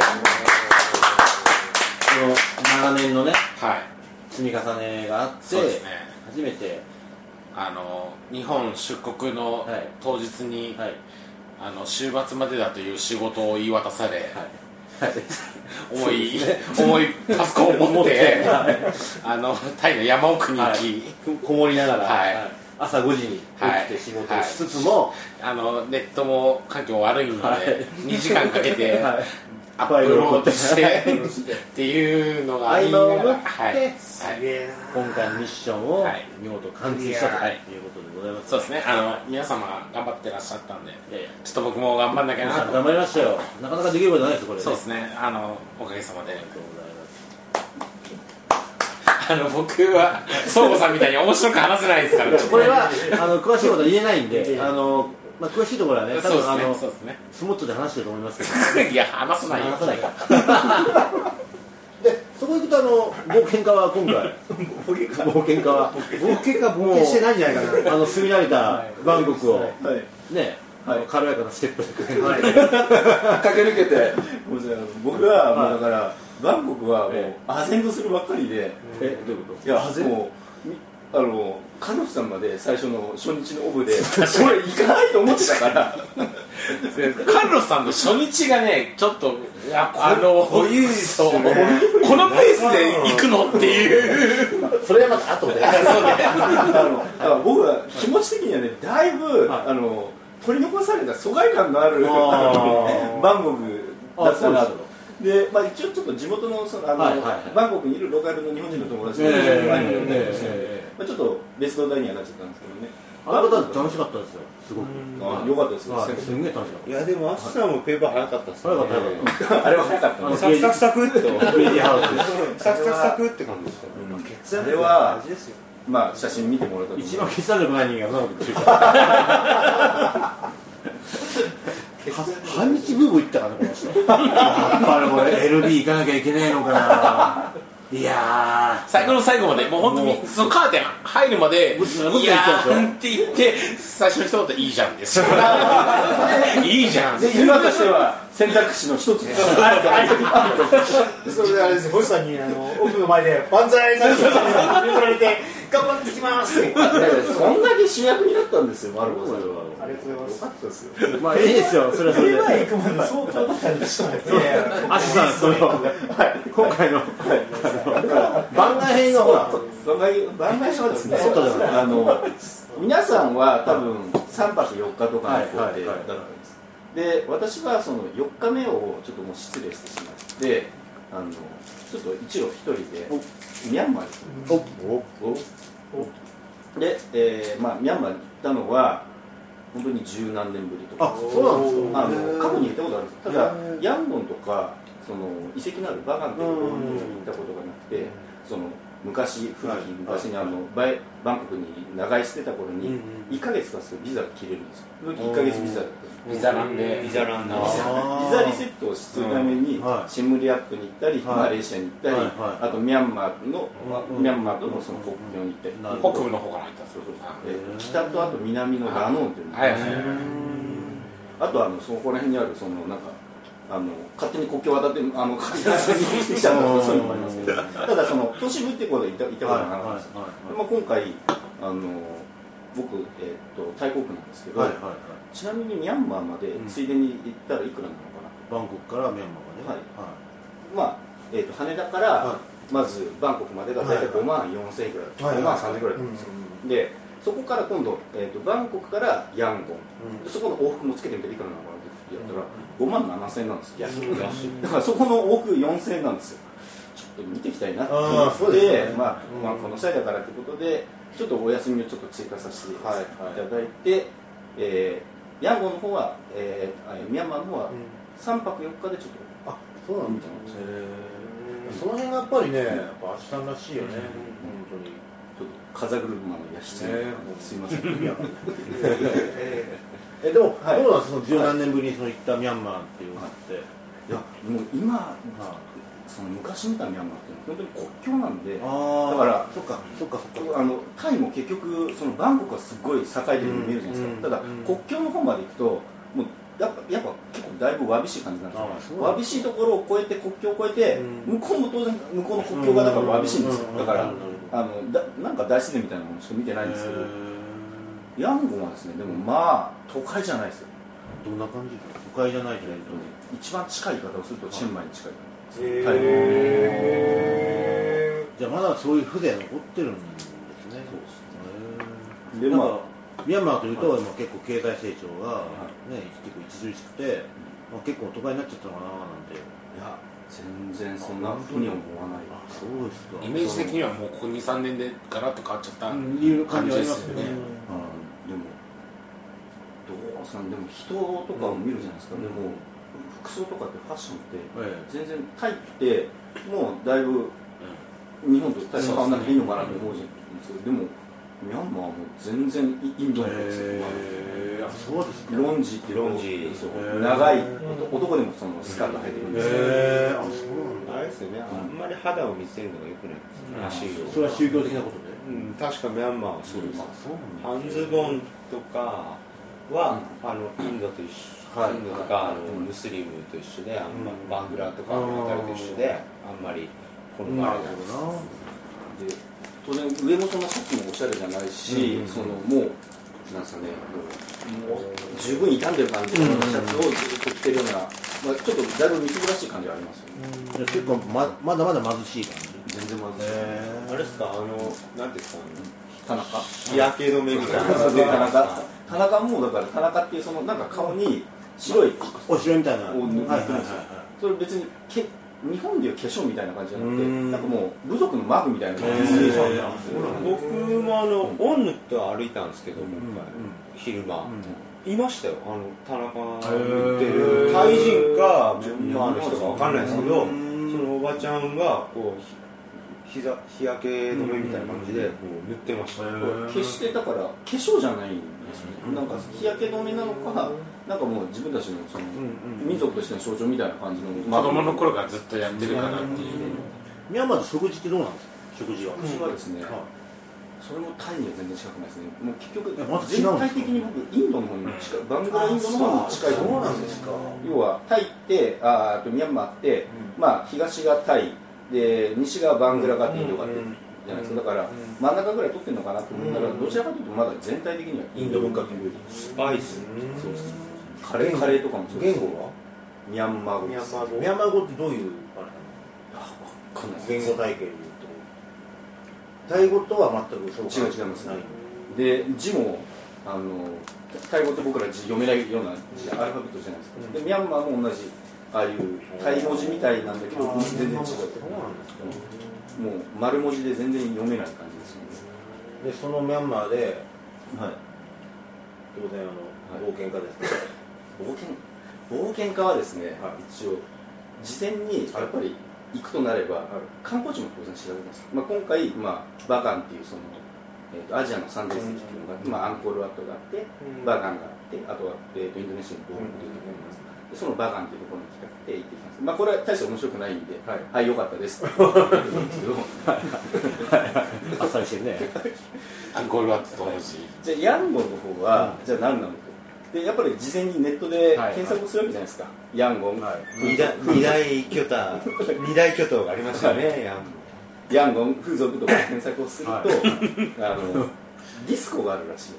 Speaker 2: 長年のね
Speaker 4: はい。
Speaker 2: 積み重ねがあって、
Speaker 4: そうですね。
Speaker 2: 初めて、
Speaker 4: 日本出国の
Speaker 2: はい
Speaker 4: 当日に、
Speaker 2: はい
Speaker 4: 週末までだという仕事を言い渡され、
Speaker 2: はい
Speaker 4: 重いパソコンを持って、
Speaker 2: はい
Speaker 4: タイの山奥に行き、
Speaker 2: こもりながら、
Speaker 4: はい
Speaker 2: 朝5時に起きて仕事をしつつも、
Speaker 4: ネットも環境悪いので、
Speaker 2: はい
Speaker 4: 2時間かけて、
Speaker 2: はい
Speaker 4: アップロードしてっていうのがありながら、
Speaker 2: 合間を縫って
Speaker 4: はい
Speaker 2: 今回のミッションを
Speaker 4: はい
Speaker 2: 見事完遂したと
Speaker 4: はい
Speaker 2: いうことでございます。
Speaker 4: そうですね、皆様が頑張ってらっしゃったんで、
Speaker 2: いやいや
Speaker 4: ちょっと僕も頑張んなきゃなと。
Speaker 2: 頑張りましたよ。なかなかできることないですよこれね。
Speaker 4: そうですね、おかげさまで。
Speaker 2: ありがとうございます。
Speaker 4: 僕は相互さんみたいに面白く話せないですから、
Speaker 2: これは詳しいことは言えないんで、まあ、詳しいところはね、多
Speaker 4: そう
Speaker 2: 分
Speaker 4: ですね、そうですね。
Speaker 2: スモットで話してると思いますけど、
Speaker 4: いや、話さないよ。
Speaker 2: 話さないか。で、そこ行くと冒険家は今回冒険家は
Speaker 5: 冒険してないんじゃないかな。
Speaker 2: 住み慣れたバンコクを
Speaker 7: はい
Speaker 2: ね、軽やかなステップで
Speaker 3: 駆け抜けて
Speaker 7: 僕はもうだからバンコクはもう唖然とするばっかりで、
Speaker 2: どういうこと？
Speaker 7: いやもうカノフさんまで最初の初日のオブで俺行かないと思ってたから
Speaker 4: カルロスさんの初日がね、ちょっとそうこのペースで行くのっていう
Speaker 2: それはまた後で
Speaker 7: だから僕は気持ち的にはねだいぶ、取り残された疎外感のあるバンコクだったなと。で、まあ、一応ちょっと地元のバンコクにいるローカルの日本人の友達がちょっと別の題にはなっちゃったんですけどね。
Speaker 2: あの方楽しかったですよ、すごく。
Speaker 7: 良かったですよ。
Speaker 2: すんげえ楽しかった。
Speaker 6: いやでもアスさんもペーパー早かったっすね。
Speaker 2: 早かった
Speaker 7: あれは早かったね。
Speaker 6: サクサクサクっと
Speaker 2: クレイジーハウス
Speaker 6: サクサクサクって感じでしたね。
Speaker 7: あれはまあ写真見てもらったと思う。
Speaker 2: 一番消される前にがうまくついた。 半日ブーブー行ったからねこの人やっぱりこれ LB 行かなきゃいけないのかないや
Speaker 4: 最後の最後までもう本当にそのカーテン入るまでいやーって言って最初の一言いいじゃんですよいいじゃん
Speaker 7: で今としては選択肢の一つです
Speaker 5: それであれですよ星さんに奥の前で万歳されて言われて頑張ってきますって
Speaker 7: そんだけ主役になったんですよマルコさんは。
Speaker 5: ありがとうございます
Speaker 7: よかったですよ。
Speaker 2: まあいいですよそれはそれで
Speaker 5: 前行くまで相当だったんでしょうね
Speaker 2: アシさんその今回の番外編がほら
Speaker 7: 番外編はですね
Speaker 2: 外で
Speaker 7: 皆さんは多分3泊4日とかの予定だったんです。で私はその4日目をちょっともう失礼してしまってちょっと一路一人でミャンマーに行ってで、まあ、ミャンマーに行ったのは本当に十何年ぶりとか。
Speaker 2: あそうなんですか
Speaker 7: 過去に行ったことあるんです。ただヤンゴンとかその遺跡のあるバガンというところに行ったことがなくてその昔にバンコクに長居してた頃に1ヶ月経つとビザが切れるんですよ。その時1ヶ月ビザだったんです。
Speaker 4: ビザなんで
Speaker 6: ビザランナー
Speaker 7: ビザリセットをするためにシムリアップに行ったりマレーシアに行ったりあとミャンマーとのその国境に行ったり
Speaker 4: 北部の方から入ったんですよ
Speaker 7: 北とあと南のラノーンというのがあとそこら辺にあるそのなんか勝手に国境を渡って勝手に来ちゃったとかそういうのもありますけどただその都市部ってことで行ったことがなかったんです。まあ今回僕タイ航空なんですけどちなみにミャンマーまでついでに行ったらいくらなのかな。
Speaker 2: バンコクからミャンマー
Speaker 7: まあ羽田からまずバンコクまでが大体5万4000円くらい5万3000円くらいなんですよ。でそこから今度バンコクからヤンゴンそこの往復もつけてみていくらなのかなってやったら5万7000円なんですよ。だからそこの往復4000円なんですよ。ちょっと見ていきたいなって思ってまあこの際だからということでちょっとお休みをちょっと追加させていただいてヤンゴンの方はミャンマーの方は3泊4日でちょっと
Speaker 2: あそうなんだその辺がやっぱりねやっぱアシさんらしいよね本当に
Speaker 7: ちょっと風車の屋敷すいません
Speaker 2: でもどうなんですか十何年ぶりに行ったミャンマーっていうのって
Speaker 7: いやもう今その昔見たミャンマーって本当に国境なんでだから
Speaker 2: そっか
Speaker 7: タイも結局そのバンコクはすごい栄えてるように見えるじゃないですか。ただ国境の方まで行くともうやっぱ結構だいぶわびしい感じなんですよ。わびしいところを越えて国境を越えて向こうも当然向こうの国境がだからわびしいんですよ。だからなんか大自然みたいなものしか見てないんですけどヤンゴンはですねでもまあ都会じゃないですよ。
Speaker 2: どんな感じ都会じゃないと
Speaker 7: 一番近い言い方をするとチェンマイに近い
Speaker 2: じゃあまだそういう風情残ってるんですね。でミャンマーというと結構経済成長がね結構著しくて結構都会になっちゃったのかななんて。
Speaker 7: いや全然そんなふうには思わない。
Speaker 2: そうですか。
Speaker 4: イメージ的にはもうここ 2,3 年でガラッと変わっちゃった
Speaker 2: いう感じですよね。
Speaker 7: でもどうさんでも人とかを見るじゃないですか。でも服装とかってファッションって全然タイってもうだいぶ日本と大して変わらなくていいのかなと思うんですけどでもミャンマーはもう全然インドの方ですよ。
Speaker 2: そうですか。
Speaker 7: ロンジっていう長い男でもそのスカート履いてるんですよ。
Speaker 6: あれですよねあんまり肌を見せるのが良くないですね。
Speaker 2: それは宗教的なことで
Speaker 6: 確かミャンマーはそうです。半ズボンとかはインドと一緒インドとかムスリムと一緒でバングラとかアメリカと一緒であんまり好まれない
Speaker 7: で当然上もそんなシャツもおしゃれじゃないしそのもうなんですかねもう十分傷んでる感じのシャツをずっと着てるようなちょっとだいぶみすぼらしい感じがありますよね。
Speaker 2: 結構まだまだ貧しい感じ。
Speaker 7: 全然貧しい。
Speaker 6: あれですかなんですか
Speaker 7: 田中
Speaker 6: 日焼け止めみたいな
Speaker 7: 田中もだから田中っていうそのなんか顔に白い
Speaker 2: お城みたいな
Speaker 7: を塗ってるんですよ。それ別に日本でいう化粧みたいな感じじゃなくてなんかもう部族のマグみたいな感じで
Speaker 6: 僕もオンヌって歩いたんですけど今回昼間いましたよ田中っていうタイ人かミャンマーの人か分かんないですけどそのおばちゃんがこう日焼け止めみたいな感じでこう塗ってました。
Speaker 7: 決してだから化粧じゃないんですよね、なんか日焼け止めなのか、なんかもう自分たちのその民族としての象徴みたいな感じの、
Speaker 4: 子供の頃からずっとやってるからっていう。
Speaker 2: ミャンマーの食事ってどうなんですか？食事は。
Speaker 7: 私はですね、それもタイには全然近くないですね。もう結局
Speaker 2: また違うんですか？
Speaker 7: 全体的に僕インドの方に近い、バングラインドの方に近いと思うんですよ。要はタイってミャンマーって、まあ東がタイで西がバングラがってインドがってじゃないですか。だから真ん中ぐらい取ってるのかなと思ったら、どちらかというとまだ全体的にはインド文化というより
Speaker 6: スパイス。
Speaker 7: そうです。カレーとかもそうです。
Speaker 2: 言語は
Speaker 7: ミャンマー語です。
Speaker 2: ミャンマー語ってどういうあれなの？言語体系でいうとタイ語とは全くそう
Speaker 7: 違いますね。で字もタイ語って僕ら字読めないような字、アルファベットじゃないですか。でミャンマーも同じああいうタイ文字みたいなんだけど全然違う。もう丸文字で全然読めない感じですよね。
Speaker 2: でそのミャンマーで
Speaker 7: はい。
Speaker 2: 当然冒険家ですね。
Speaker 7: 冒険家はですね、一応事前にやっぱり行くとなれば観光地も当然調べます。今回バガンっていうそのアジアの三大遺跡っていうのがアンコールワットがあってバガンがあって、あとはインドネシアのボールというところがあります。そのバガンというところに来たくて行ってきます。これは大して面白くないんで、はい、良かったです。
Speaker 2: あっさりしてるね。
Speaker 4: アンコールワットと同じ。
Speaker 7: じゃあヤンゴンの方は、じゃあ何なのか。でやっぱり事前にネットで検索をするわけじゃないですか。ヤンゴン、
Speaker 6: 二大巨頭がありましたね。
Speaker 7: ヤンゴン風俗とか検索をすると、ディスコがあるらしい。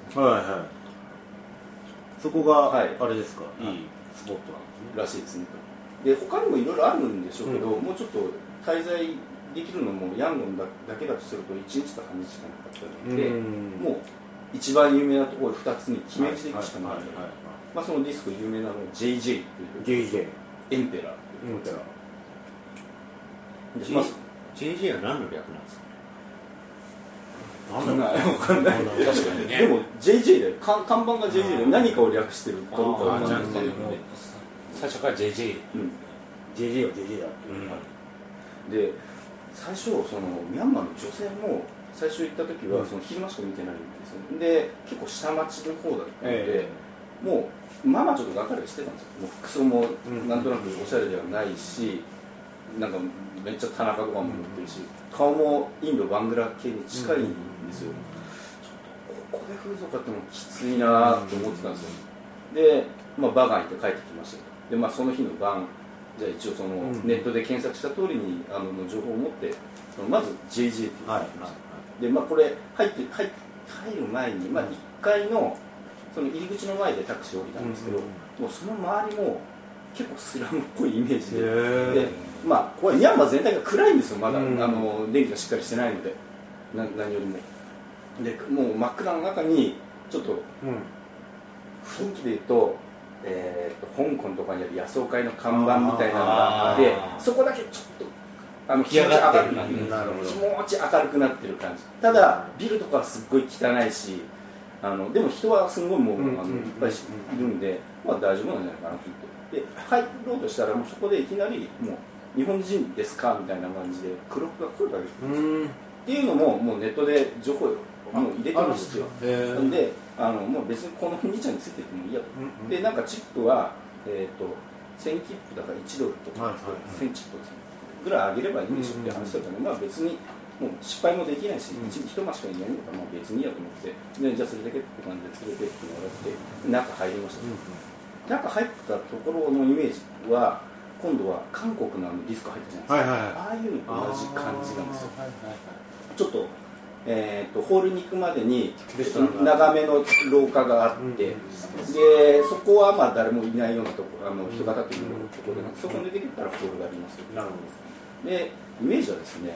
Speaker 2: そこがあれですか、いいスポット
Speaker 7: らしいですね。で他にもいろいろあるんでしょうけど、もうちょっと滞在できるのもヤンゴンだけだとすると1日と半日しかなかったので、もう一番有名なところ2つに決め打ちでいくしかないので、そのディスコ有名なのは JJ っていう
Speaker 2: JJ
Speaker 7: エンペラー。
Speaker 6: JJ は何の略なんですか？
Speaker 7: わかんない。確かにね。でも JJ で看板が JJ で何かを略してるかどうかわかんない。
Speaker 4: 最初から JJ。
Speaker 2: JJ は JJ だ。
Speaker 7: で最初そのミャンマーの女性も最初行った時はその昼間しか見てないんですよ。で結構下町の方だったので、もうママちょっとがかりしてたんですよ。もう服装もなんとなくおしゃれではないし、なんかめっちゃ田中とかも持ってるし、顔もインドバングラ系に近いんですよ。ちょっとここで風俗やってもきついなと思ってたんですよ。で、バガン行って帰ってきました。でその日の晩、じゃあ一応そのネットで検索した通りにの情報を持ってまず JJ っていうのがありました。でこれ入る前に1階のその入り口の前でタクシーを降りたんですけど、もうその周りも結構スラムっぽいイメージで、ミャンマー全体が暗いんですよ。まだ電気がしっかりしてないので、何よりも。でもう真っ暗の中にちょっと雰囲気で言うと、香港とかにある野草会の看板みたいなのがあって、そこだけちょっと気持ち明るくなってる、気持ち明るくなってる感じ。ただビルとかはすっごい汚いし、でも人はすごいもういっぱいいるんで、大丈夫なんじゃないかなと思って。で入ろうとしたらもうそこでいきなりもう日本人ですかみたいな感じで黒服が来るわけです。っていうのももうネットで情報をもう入れてましたよ。でもう別にこの兄ちゃんについていってもいいやと。でなんかチップは1000キップだから1ドルとか1000チップぐらいあげればいいんでしょって話だったので、別にもう失敗もできないし、一晩しかいないのか別にいいやと思って、でじゃあ連れてけって感じで連れてってもらって中入りました。中入ったところのイメージは今度は韓国のディスコ入ったじゃないですか。ああいうのと同じ感じなんですよ。ちょっとホールに行くまでに長めの廊下があって、でそこは誰もいないようなところ、人が立っているようなところで、そこに出てきたらホールがあります。でイメージはですね、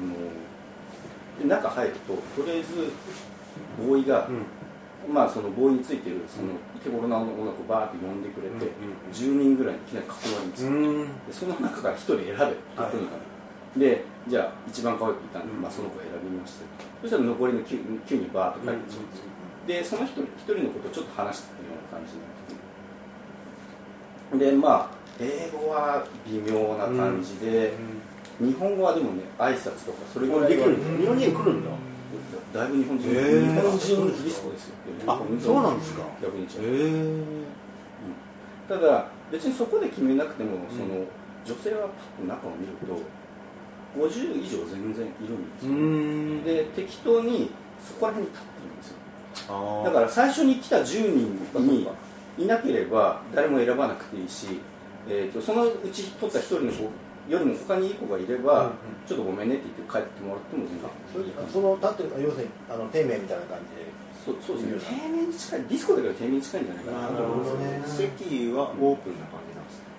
Speaker 7: 中入るととりあえずボーイが、そのボーイについてるその手頃な女の子をバーって呼んでくれて、10人ぐらいにいきなり囲われるんですよ。でその中から1人選べとにかく。でじゃあ一番可愛くいたんで、その子を選びまして、そしたら残りの 9人バーッと帰ってしまうんですよ。でその1人のことをちょっと話してるような感じになって、で英語は微妙な感じで、 日本語はでもね挨拶とかそれぐらいできるんですよ。
Speaker 2: 日本人来るんだ。
Speaker 7: だいぶ日本人、日本人ディスコですよ。
Speaker 2: あ、そうなんですか。
Speaker 7: 逆に違う。ただ別にそこで決めなくても、その女性はパッと中を見ると50以上全然いるんですよ。で適当にそこら辺に立ってるんですよ。だから最初に来た10人にいなければ誰も選ばなくていいし、そのうち取った1人の子よりも他にいい子がいれば、ちょっとごめんねって言って帰ってもらっても全然
Speaker 2: その立ってる要するに底面みたいな感じで。
Speaker 7: そうですね。底面に近い、ディスコだけど底面に近いんじゃないかな。
Speaker 6: 席はオープンな感じなんですか？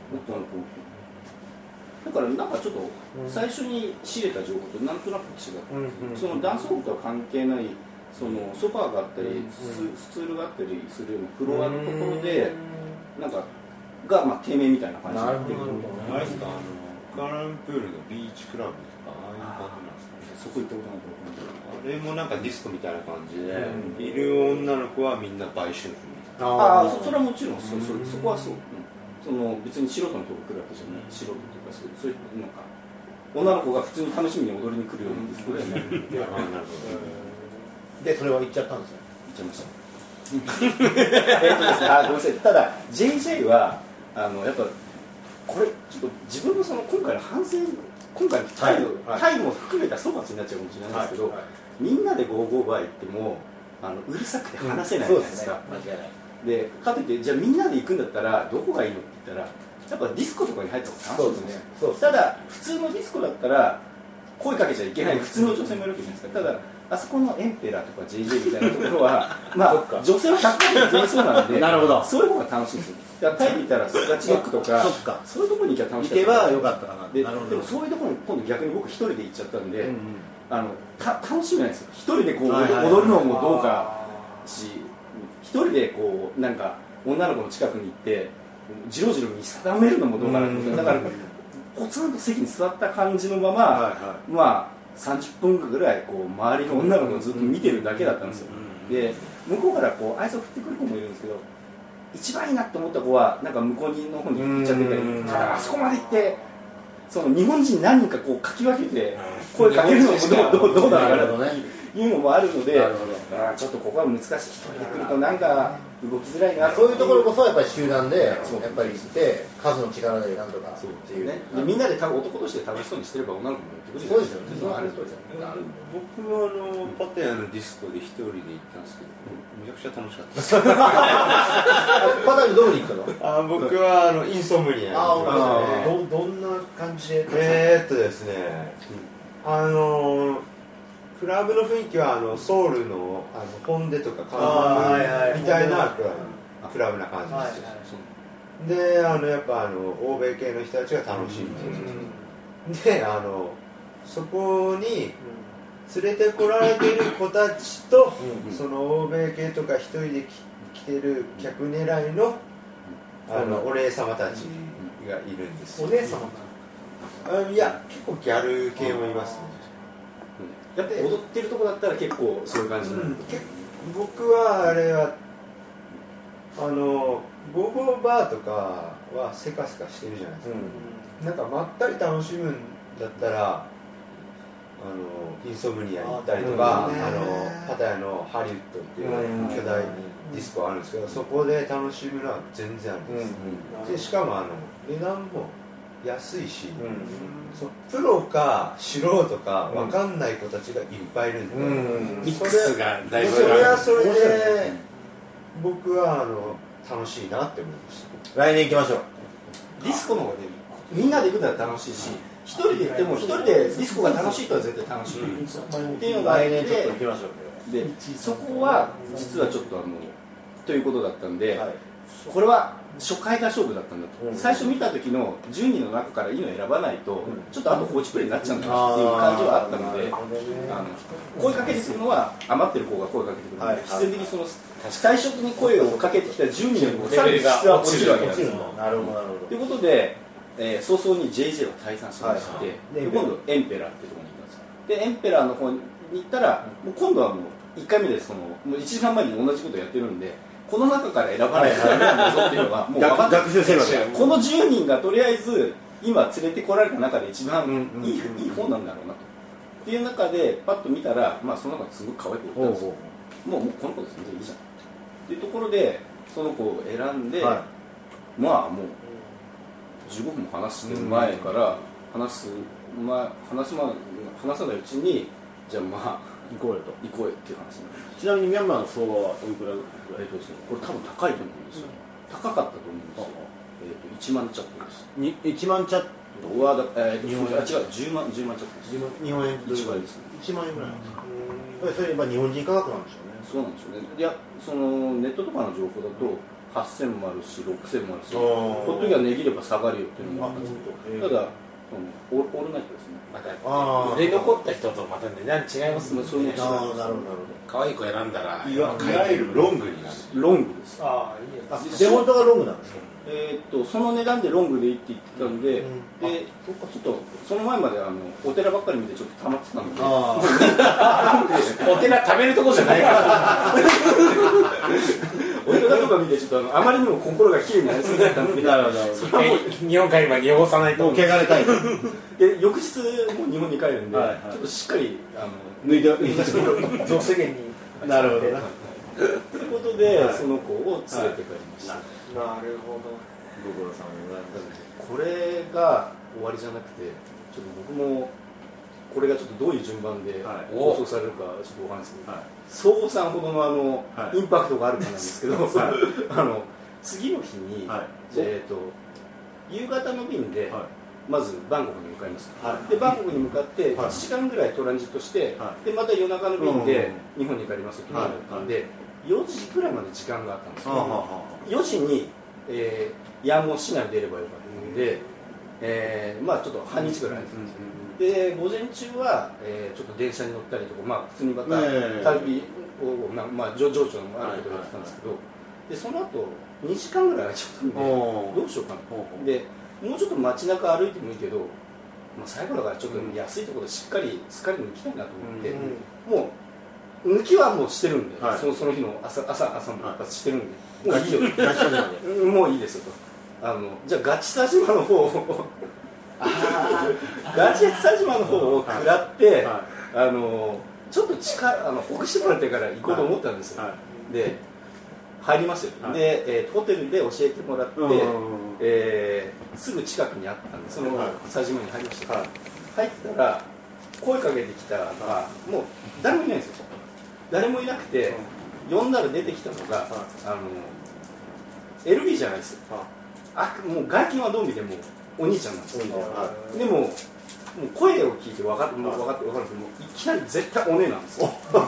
Speaker 7: だからなんかちょっと最初に仕入れた情報となんとなく違って、そのダンスホールとは関係ないそのソファーがあったり、スツールがあったりするようなフロアのところでなんかがまあ底面みたいな感じになってる。
Speaker 6: あれですか、ガーランプールのビーチクラブとかああいう感じなんですかね。
Speaker 7: そこ行ったことないと思う。
Speaker 6: あれもなんかディスコみたいな感じで、いる女の子はみんな売春婦みたいな。
Speaker 7: ああ、それはもちろんそこはそう。その別に素人の人が来るわけじゃない。素人というかそういうなんか女の子が普通に楽しみに踊りに来るようなディスコでね。
Speaker 6: なるほど。
Speaker 2: でそれは行っちゃったんですよ。
Speaker 7: 行っちゃいました。ごめんなさい。ただ JJ はやっぱこれちょっと自分のその今回の反省、今回の態度も含めた総括になっちゃうかもしれないですけど、みんなでゴーゴーバー行ってもうるさくて話せないじゃないですか。
Speaker 2: 間違いない。
Speaker 7: でかといってじゃあみんなで行くんだったらどこがいいのって言ったらやっぱディスコとかに入った方が楽しいですね。ただ普通のディスコだったら声かけちゃいけない普通の女性もいるわけじゃないですか。ただあそこのエンペラーとか JJ みたいなところはまあ女性は100%全員そうなんで
Speaker 2: なるほど、
Speaker 7: そういう方が楽しいですよ。だからタイでいたらスガチドックとかそういうところに行けば楽しい。
Speaker 2: 行けばよかったかな。
Speaker 7: でもそういうところに今度逆に僕一人で行っちゃったんで、楽しめないですよ。一人でこう踊るのもどうかし、一人でこうなんか女の子の近くに行ってじろじろ見定めるのもどうかなと思って、だからポツンと席に座った感じのまま、まあ30分ぐらいこう周りの女の子をずっと見てるだけだったんですよ。で向こうからこう愛想振ってくる子もいるんですけど、一番いいなと思った子はなんか向こうの方に行っちゃってたり、ただあそこまで行ってその日本人何人かこうかき分けて声かけるのもどうだろうなというのもあるので、ちょっとここは難しい。一人で来るとなんか動きづらいな。
Speaker 2: そういうところこそやっぱり集団でやっぱり行って数の力でなんとかっていうね。
Speaker 7: みんなで男として楽しそうにしてれば女の子も言ってくる。
Speaker 2: そうですよね。そうですよね。
Speaker 6: 僕はパテアのディスコで一人で行ったんですけど、めちゃくちゃ楽しかったです。
Speaker 2: パターンどこに行ったの？
Speaker 6: 僕はインソムリア。
Speaker 5: どんな感じで？
Speaker 6: ですね、クラブの雰囲気はソウルのポンデとかカンみたいなクラブな感じですよ。でやっぱ欧米系の人たちが楽しいんですよ。でそこに連れてこられている子たちと、その欧米系とか一人で来てる客狙いのお姉様たちがいるんですよ。
Speaker 5: お姉様か？
Speaker 6: いや結構ギャル系もいますね。
Speaker 7: やっぱ踊ってるとこだったら結構そういう感じになる。
Speaker 6: 僕はあれはゴーゴーバーとかはせかせかしてるじゃないですか。なんかまったり楽しむんだったらインソムニア行ったりとか、パタヤのハリウッドっていう巨大ディスコあるんですけど、そこで楽しむのは全然あるんです。でしかも値段も安いし、プロか素人か分かんない子たちがいっぱいいるんで、
Speaker 4: ミックスがだいぶ
Speaker 6: それはそれで僕は楽しいなって思いました。
Speaker 2: 来年行きましょう。
Speaker 7: ディスコの方がね、みんなで行くなら楽しいし、一人で行っても一人でディスコが楽しい人は絶対楽しいっていうのがあって、
Speaker 2: 来年ちょっと行きましょう。
Speaker 7: でそこは実はちょっとということだったんで、これは初回が勝負だったんだと、最初見た時の10人の中からいいの選ばないと、ちょっとあと放置プレイになっちゃうんだなっていう感じはあったので、声かけてくるのは余ってる子が声かけてくるので、必然的にその最初に声をかけてきた10人よりもさらに質は落ちるわけなんですよ。
Speaker 2: なるほどなるほど。
Speaker 7: ということで、早々に JJ は退散しまして、で今度エンペラーっていうところに行ったんですよ。でエンペラーの方に行ったら、もう今度はもう1回目でもう1時間前に同じことをやってるんで、この中から選ばないとダメなんだぞっていうのがもう分かって、
Speaker 2: 学習してるわけ。
Speaker 7: この10人がとりあえず今連れてこられた中で一番いい本なんだろうなとっていう中でパッと見たら、まあ、その中ですごく可愛く置いてあるんですよ。もうこの子ですね、いいじゃんっていうところでその子を選んで、まあもう15分も話してる前から話さないうちにじゃあまあ
Speaker 2: 行こうよと。
Speaker 7: 行こうよっていう話になる。
Speaker 2: ちなみにミャンマーの相場はおいくらぐらい？
Speaker 7: これ多分高いと思うんですよ、高かったと思うんですよ、1万チャットです。
Speaker 2: 1万チャット
Speaker 7: は日本円違う10万チャットです。
Speaker 2: 日本円
Speaker 7: 1倍ですね。
Speaker 2: 1万円ぐらいなんですか。それやっぱ日本人価格なんでしょうね。
Speaker 7: そうなんですよね。いや、そのネットとかの情報だと8000もあるし6000もあるし、ほっときゃ値切れば下がるよっていうのもあったんですけど、ただオールナイトですね。
Speaker 4: また売れ残った人とまた値段違いますもんね。
Speaker 7: そういうの
Speaker 2: なるほど。
Speaker 4: 可愛い子選んだら
Speaker 6: いわゆるロングになる。
Speaker 7: ロングです。
Speaker 5: ああ、いいね。
Speaker 2: デモントがロングなんですか。
Speaker 7: その値段でロングでいいって言ってたんで、でちょっとその前までお寺ばっかり見てちょっと溜まってたので、
Speaker 4: お寺食べるとこじゃないから
Speaker 7: お寺とか見てちょっとあまりにも心が綺麗になりすぎだったので、
Speaker 2: なるほど。
Speaker 4: 日本海まで汚さないと
Speaker 2: もう汚れたい。
Speaker 7: で翌日もう日本に帰るんで、ちょっとしっかり
Speaker 2: 抜いて
Speaker 5: 俗世間に。
Speaker 2: なるほどな。
Speaker 7: ということで、その子を連れて帰りました。
Speaker 5: なるほど。
Speaker 2: ご苦労さん
Speaker 7: これが終わりじゃなくて、ちょっと僕もこれがちょっとどういう順番で放送されるかちょっとわかんないですけど、総合さんほどのインパクトがあるかなんですけど、次の日に、夕方の便でまずバンコクに向かいます。でバンコクに向かって1時間ぐらいトランジットして、でまた夜中の便で日本に帰りますってなったんで、4時くらいまで時間があったんですよ。4時にヤンゴン市内に出ればよかったので、まあちょっと半日ぐらいですね。で午前中は、ちょっと電車に乗ったりとか、まあ普通にまた旅を、まあ情緒のあることをやってたんですけど、でその後2時間ぐらい空いちゃったんでどうしようかな。でもうちょっと街中歩いてもいいけど、まあ、最後だからちょっと安いところでしっかり抜きたいなと思って、もう抜きはもうしてるんで、その日の朝も一発してるんで、もういいよもういいですよと。じゃあガチサ島の方をガチサ島の方を食らって、ちょっとほぐしてもらってから行こうと思ったんですよ。で入りますよ。で、ホテルで教えてもらって、すぐ近くにあったんで、その佐島に入りました。入ったら声かけてきたらもう誰もいないんですよ。誰もいなくて、呼んだら出てきたのがLB じゃないですよ。もう外見はどう見てもお兄ちゃんなんですよ。でも声を聞いて分かってもういきなり絶対お姉なんですよ。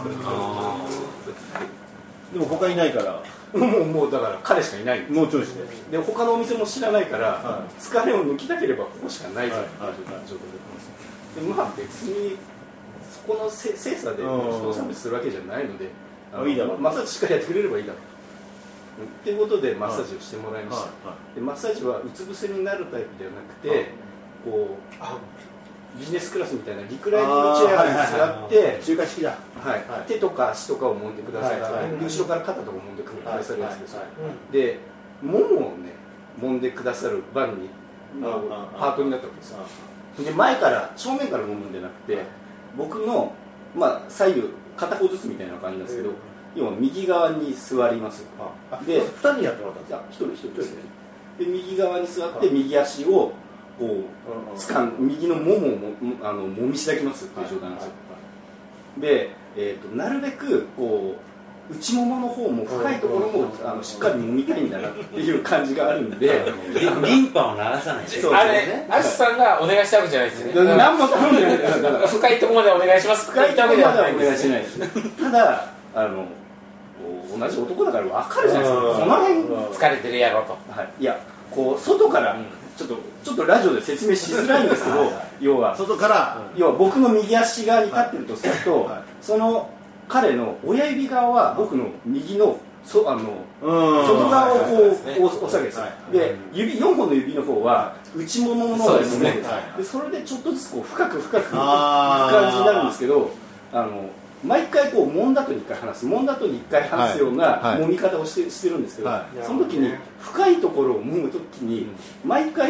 Speaker 2: でも他いないから
Speaker 7: もうだから彼しかいないんです。
Speaker 2: もうちょいして
Speaker 7: で他のお店も知らないから、疲れを抜きたければここしかないぞっていう状況でまあ別にそこの精査で人を差別するわけじゃないので、マッサージしっかりやってくれればいいだろうっていうことでマッサージをしてもらいました。でマッサージはうつ伏せになるタイプではなくて、こうビジネスクラスみたいなリクライニングチェアに座って
Speaker 2: 中華式だ。
Speaker 7: 手とか足とかを揉んでくださいとか、後ろから肩とか揉んでくださるやつです。でももをね揉んでくださる番にパートになったわけですよ。で前から正面から揉むんじゃなくて、僕の左右片方ずつみたいな感じなんですけど、要は右側に座ります。で
Speaker 2: 2人やってもらったんですか？
Speaker 7: 一人ですね。で右側に座って右足をこう掴ん右のももを揉みしだきますっていう状態なんですよ。で、なるべくこう内ももの方も深いところもしっかり揉みたいんだなっていう感じがあるんで、
Speaker 6: リンパを流さないで。
Speaker 4: あれアシさんがお願いしたわけじゃないですよね。
Speaker 7: 何も頼んでないですから。
Speaker 4: 深いところまでお願いします。
Speaker 7: 深いところまではお願いしないです。ただ同じ男だから分かるじゃないですか。この辺
Speaker 4: 疲れてるやろと。
Speaker 7: いやこう外からちょっとラジオで説明しづらいんですけど、要は僕の右足側に立ってるとすると、その彼の親指側は僕の右の外側をこう押さえです。で4本の指の方は内ももの方ですね。でそれでちょっとずつこう深くいく感じになるんですけど、毎回こう揉んだ後に1回離す、揉んだ後に1回離すような揉み方をしてるんですけど、その時に深いところを揉む時に毎回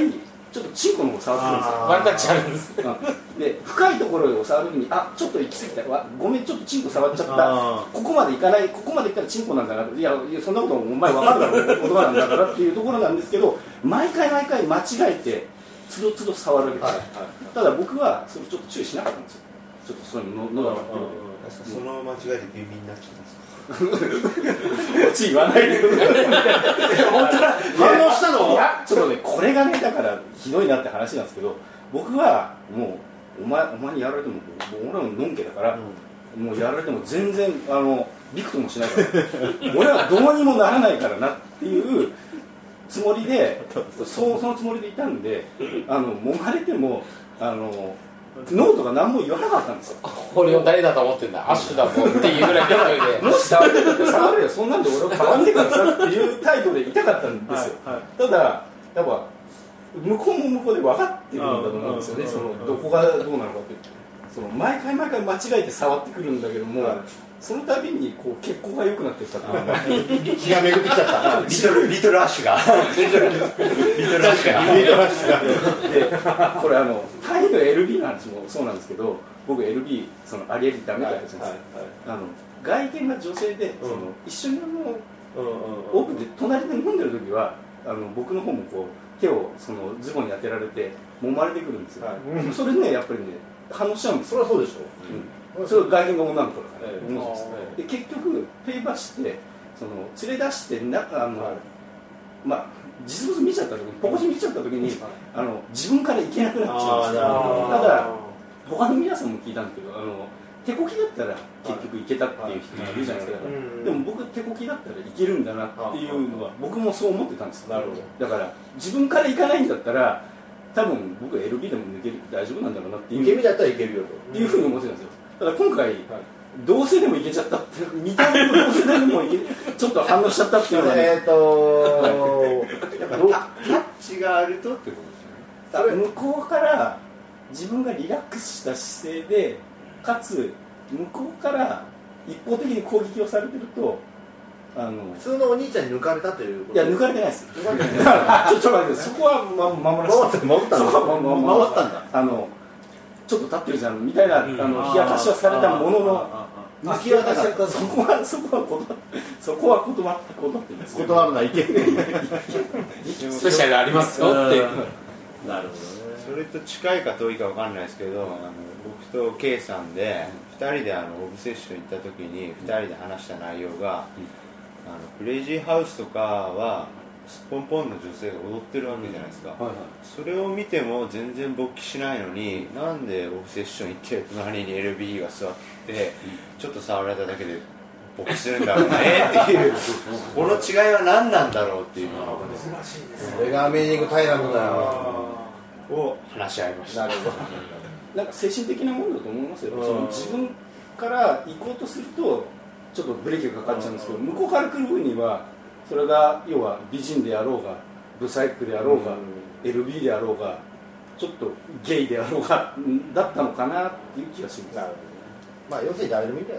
Speaker 7: ちょっとチンコの方を触ってくるんですよ。
Speaker 4: ワンタッチあるんです
Speaker 7: で深いところを触るときにちょっと行き過ぎたわ、ごめんちょっとチンコ触っちゃった、ここまで行かない、ここまで行ったらチンコなんだな、いやそんなことお前分かるだろう、言葉なんだからっていうところなんですけど、毎回間違えてつどつど触るわけですよ、ただ僕はそれちょっと注意しなかったんですよ。ちょっとそういうのが
Speaker 6: その間違いでビンビンになっちゃったんですか。
Speaker 7: こっち言わないでください本当だ
Speaker 5: 反応したの？
Speaker 7: いやちょっとね、これがねだからひどいなって話なんですけど、僕はもうお前にやられても俺はのんけだから、もうやられても全然びくともしないから俺はどうにもならないからなっていうつもりでそのつもりでいたんで、揉まれてもノートが何も言わなかったんですよ。
Speaker 4: 俺を誰だと思ってんだ、アッシュだぞっていうぐらいの勢いで
Speaker 7: もし触れる触れるよ、そんなんで俺は変わんねえからさっていう態度でいたかったんですよ、ただやっぱ向こうも向こうで分かってるんだと思うんですよね、そのどこがどうなのかってその毎回間違えて触ってくるんだけども、その度にこう血行が良くなってきたという
Speaker 5: 気が巡ってきちゃった
Speaker 6: リトルアッシュがリトルアッシュが
Speaker 7: でこれタイの LB の話もそうなんですけど、僕 LB そのありえるダメだったじゃないですか、外見が女性で一緒にオープンで隣で飲んでる時は僕の方もこう手をそのズボンに当てられて揉まれてくるんですよ、それねやっぱりね反応しちゃうんですよ。
Speaker 5: それはそうでしょ、
Speaker 7: それ外見が女の子だから、で結局ペイバーして連れ出してまあ実物見ちゃった時にポコチ見ちゃった時に自分から行けなくなっちゃうんですよ。ただ他の皆さんも聞いたんですけど手こきだったら結局行けたっていう人がいるじゃないですか、でも僕手こきだったらいけるんだなっていうのは僕もそう思ってたんですよ。だから自分から行かないんだったら多分僕 LB でも抜ける大丈夫なんだろうなっていう
Speaker 5: 受け身だったらいけるよ
Speaker 7: っていうふうに思ってたんですよ。ただ今回どうせでもいけちゃったって見た目のどうせでもいけちょっと反応しちゃったっていうのはね
Speaker 6: やっぱタッチがあるとってことですよね。
Speaker 7: 向こうから自分がリラックスした姿勢でかつ向こうから一方的に攻撃をされてると
Speaker 5: 普通のお兄ちゃんに抜かれたということ。
Speaker 7: いや抜かれてないです。ちょっと待って、そこは守らせて
Speaker 5: 守ったんだ。
Speaker 7: ちょっと立ってるじゃんみたいな冷やかしはされたものの
Speaker 5: 抜き渡しちゃった。
Speaker 7: そこは断ってるんですよ。
Speaker 5: 断るな、いけない
Speaker 4: スペシャルありますよって。
Speaker 5: なるほどね。
Speaker 6: それと近いか遠いかわかんないですけど、僕と K さんで2人でオブセッション行った時に2人で話した内容が、クレイジーハウスとかはスポンポンの女性が踊ってるわけじゃないですか、それを見ても全然勃起しないのに、なんでオブセッション行って隣に LB が座ってちょっと触られただけで勃起するんだろうねっていうこの違いは何なんだろうっていうのは
Speaker 5: 難しいですね。それがアメージングタイランドだよ
Speaker 6: を話し合いました。
Speaker 5: なるほど。
Speaker 7: なんか精神的なものだと思いますよ。その自分から行こうとするとちょっとブレーキがかかっちゃうんですけど、向こうから来る分にはそれが要は美人であろうがブサイクであろうが LB であろうがちょっとゲイであろうがだったのかなっていう気がします。
Speaker 5: まあ要するに誰でもいいんだよ。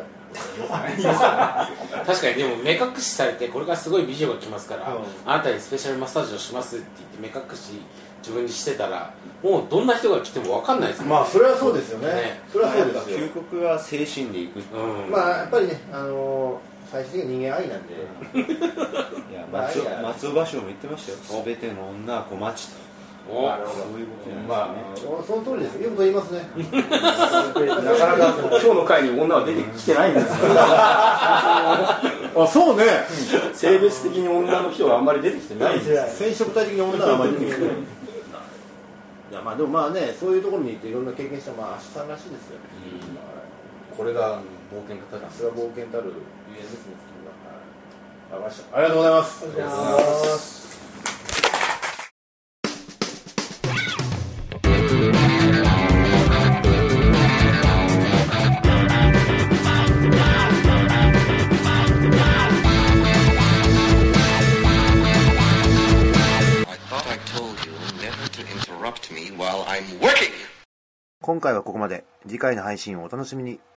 Speaker 4: 確かに。でも目隠しされてこれからすごい美女が来ますから、あなたにスペシャルマッサージをしますって言って目隠し自分にしてたらもうどんな人が来ても分かんないですもんね。
Speaker 5: まあそれはそうですよね。それはそうですよ。
Speaker 6: 究極は精神でいく、
Speaker 5: まあやっぱりね、最終的に人間愛なんで。
Speaker 6: いや松尾芭蕉も言ってましたよ。すべての女は小町と。
Speaker 5: なるほど。
Speaker 6: そういうことなんですね。
Speaker 5: その通りです。よく言いますね。
Speaker 7: なかなか今日の回に女は出てきてないんですよ。
Speaker 5: あ、そうね。
Speaker 7: 性別的に女の人はあんまり出てきてないんですよ。
Speaker 5: 染色体的に女はあまり出てきてない。いやまあでもまあね、そういうところに行っていろんな経験したアシさんらしいですよ。
Speaker 7: これが冒険家たる。
Speaker 5: それは冒険たるゆえんですね。わかりました。ありがとうございます。ありがとうございます。今回はここまで。次回の配信をお楽しみに。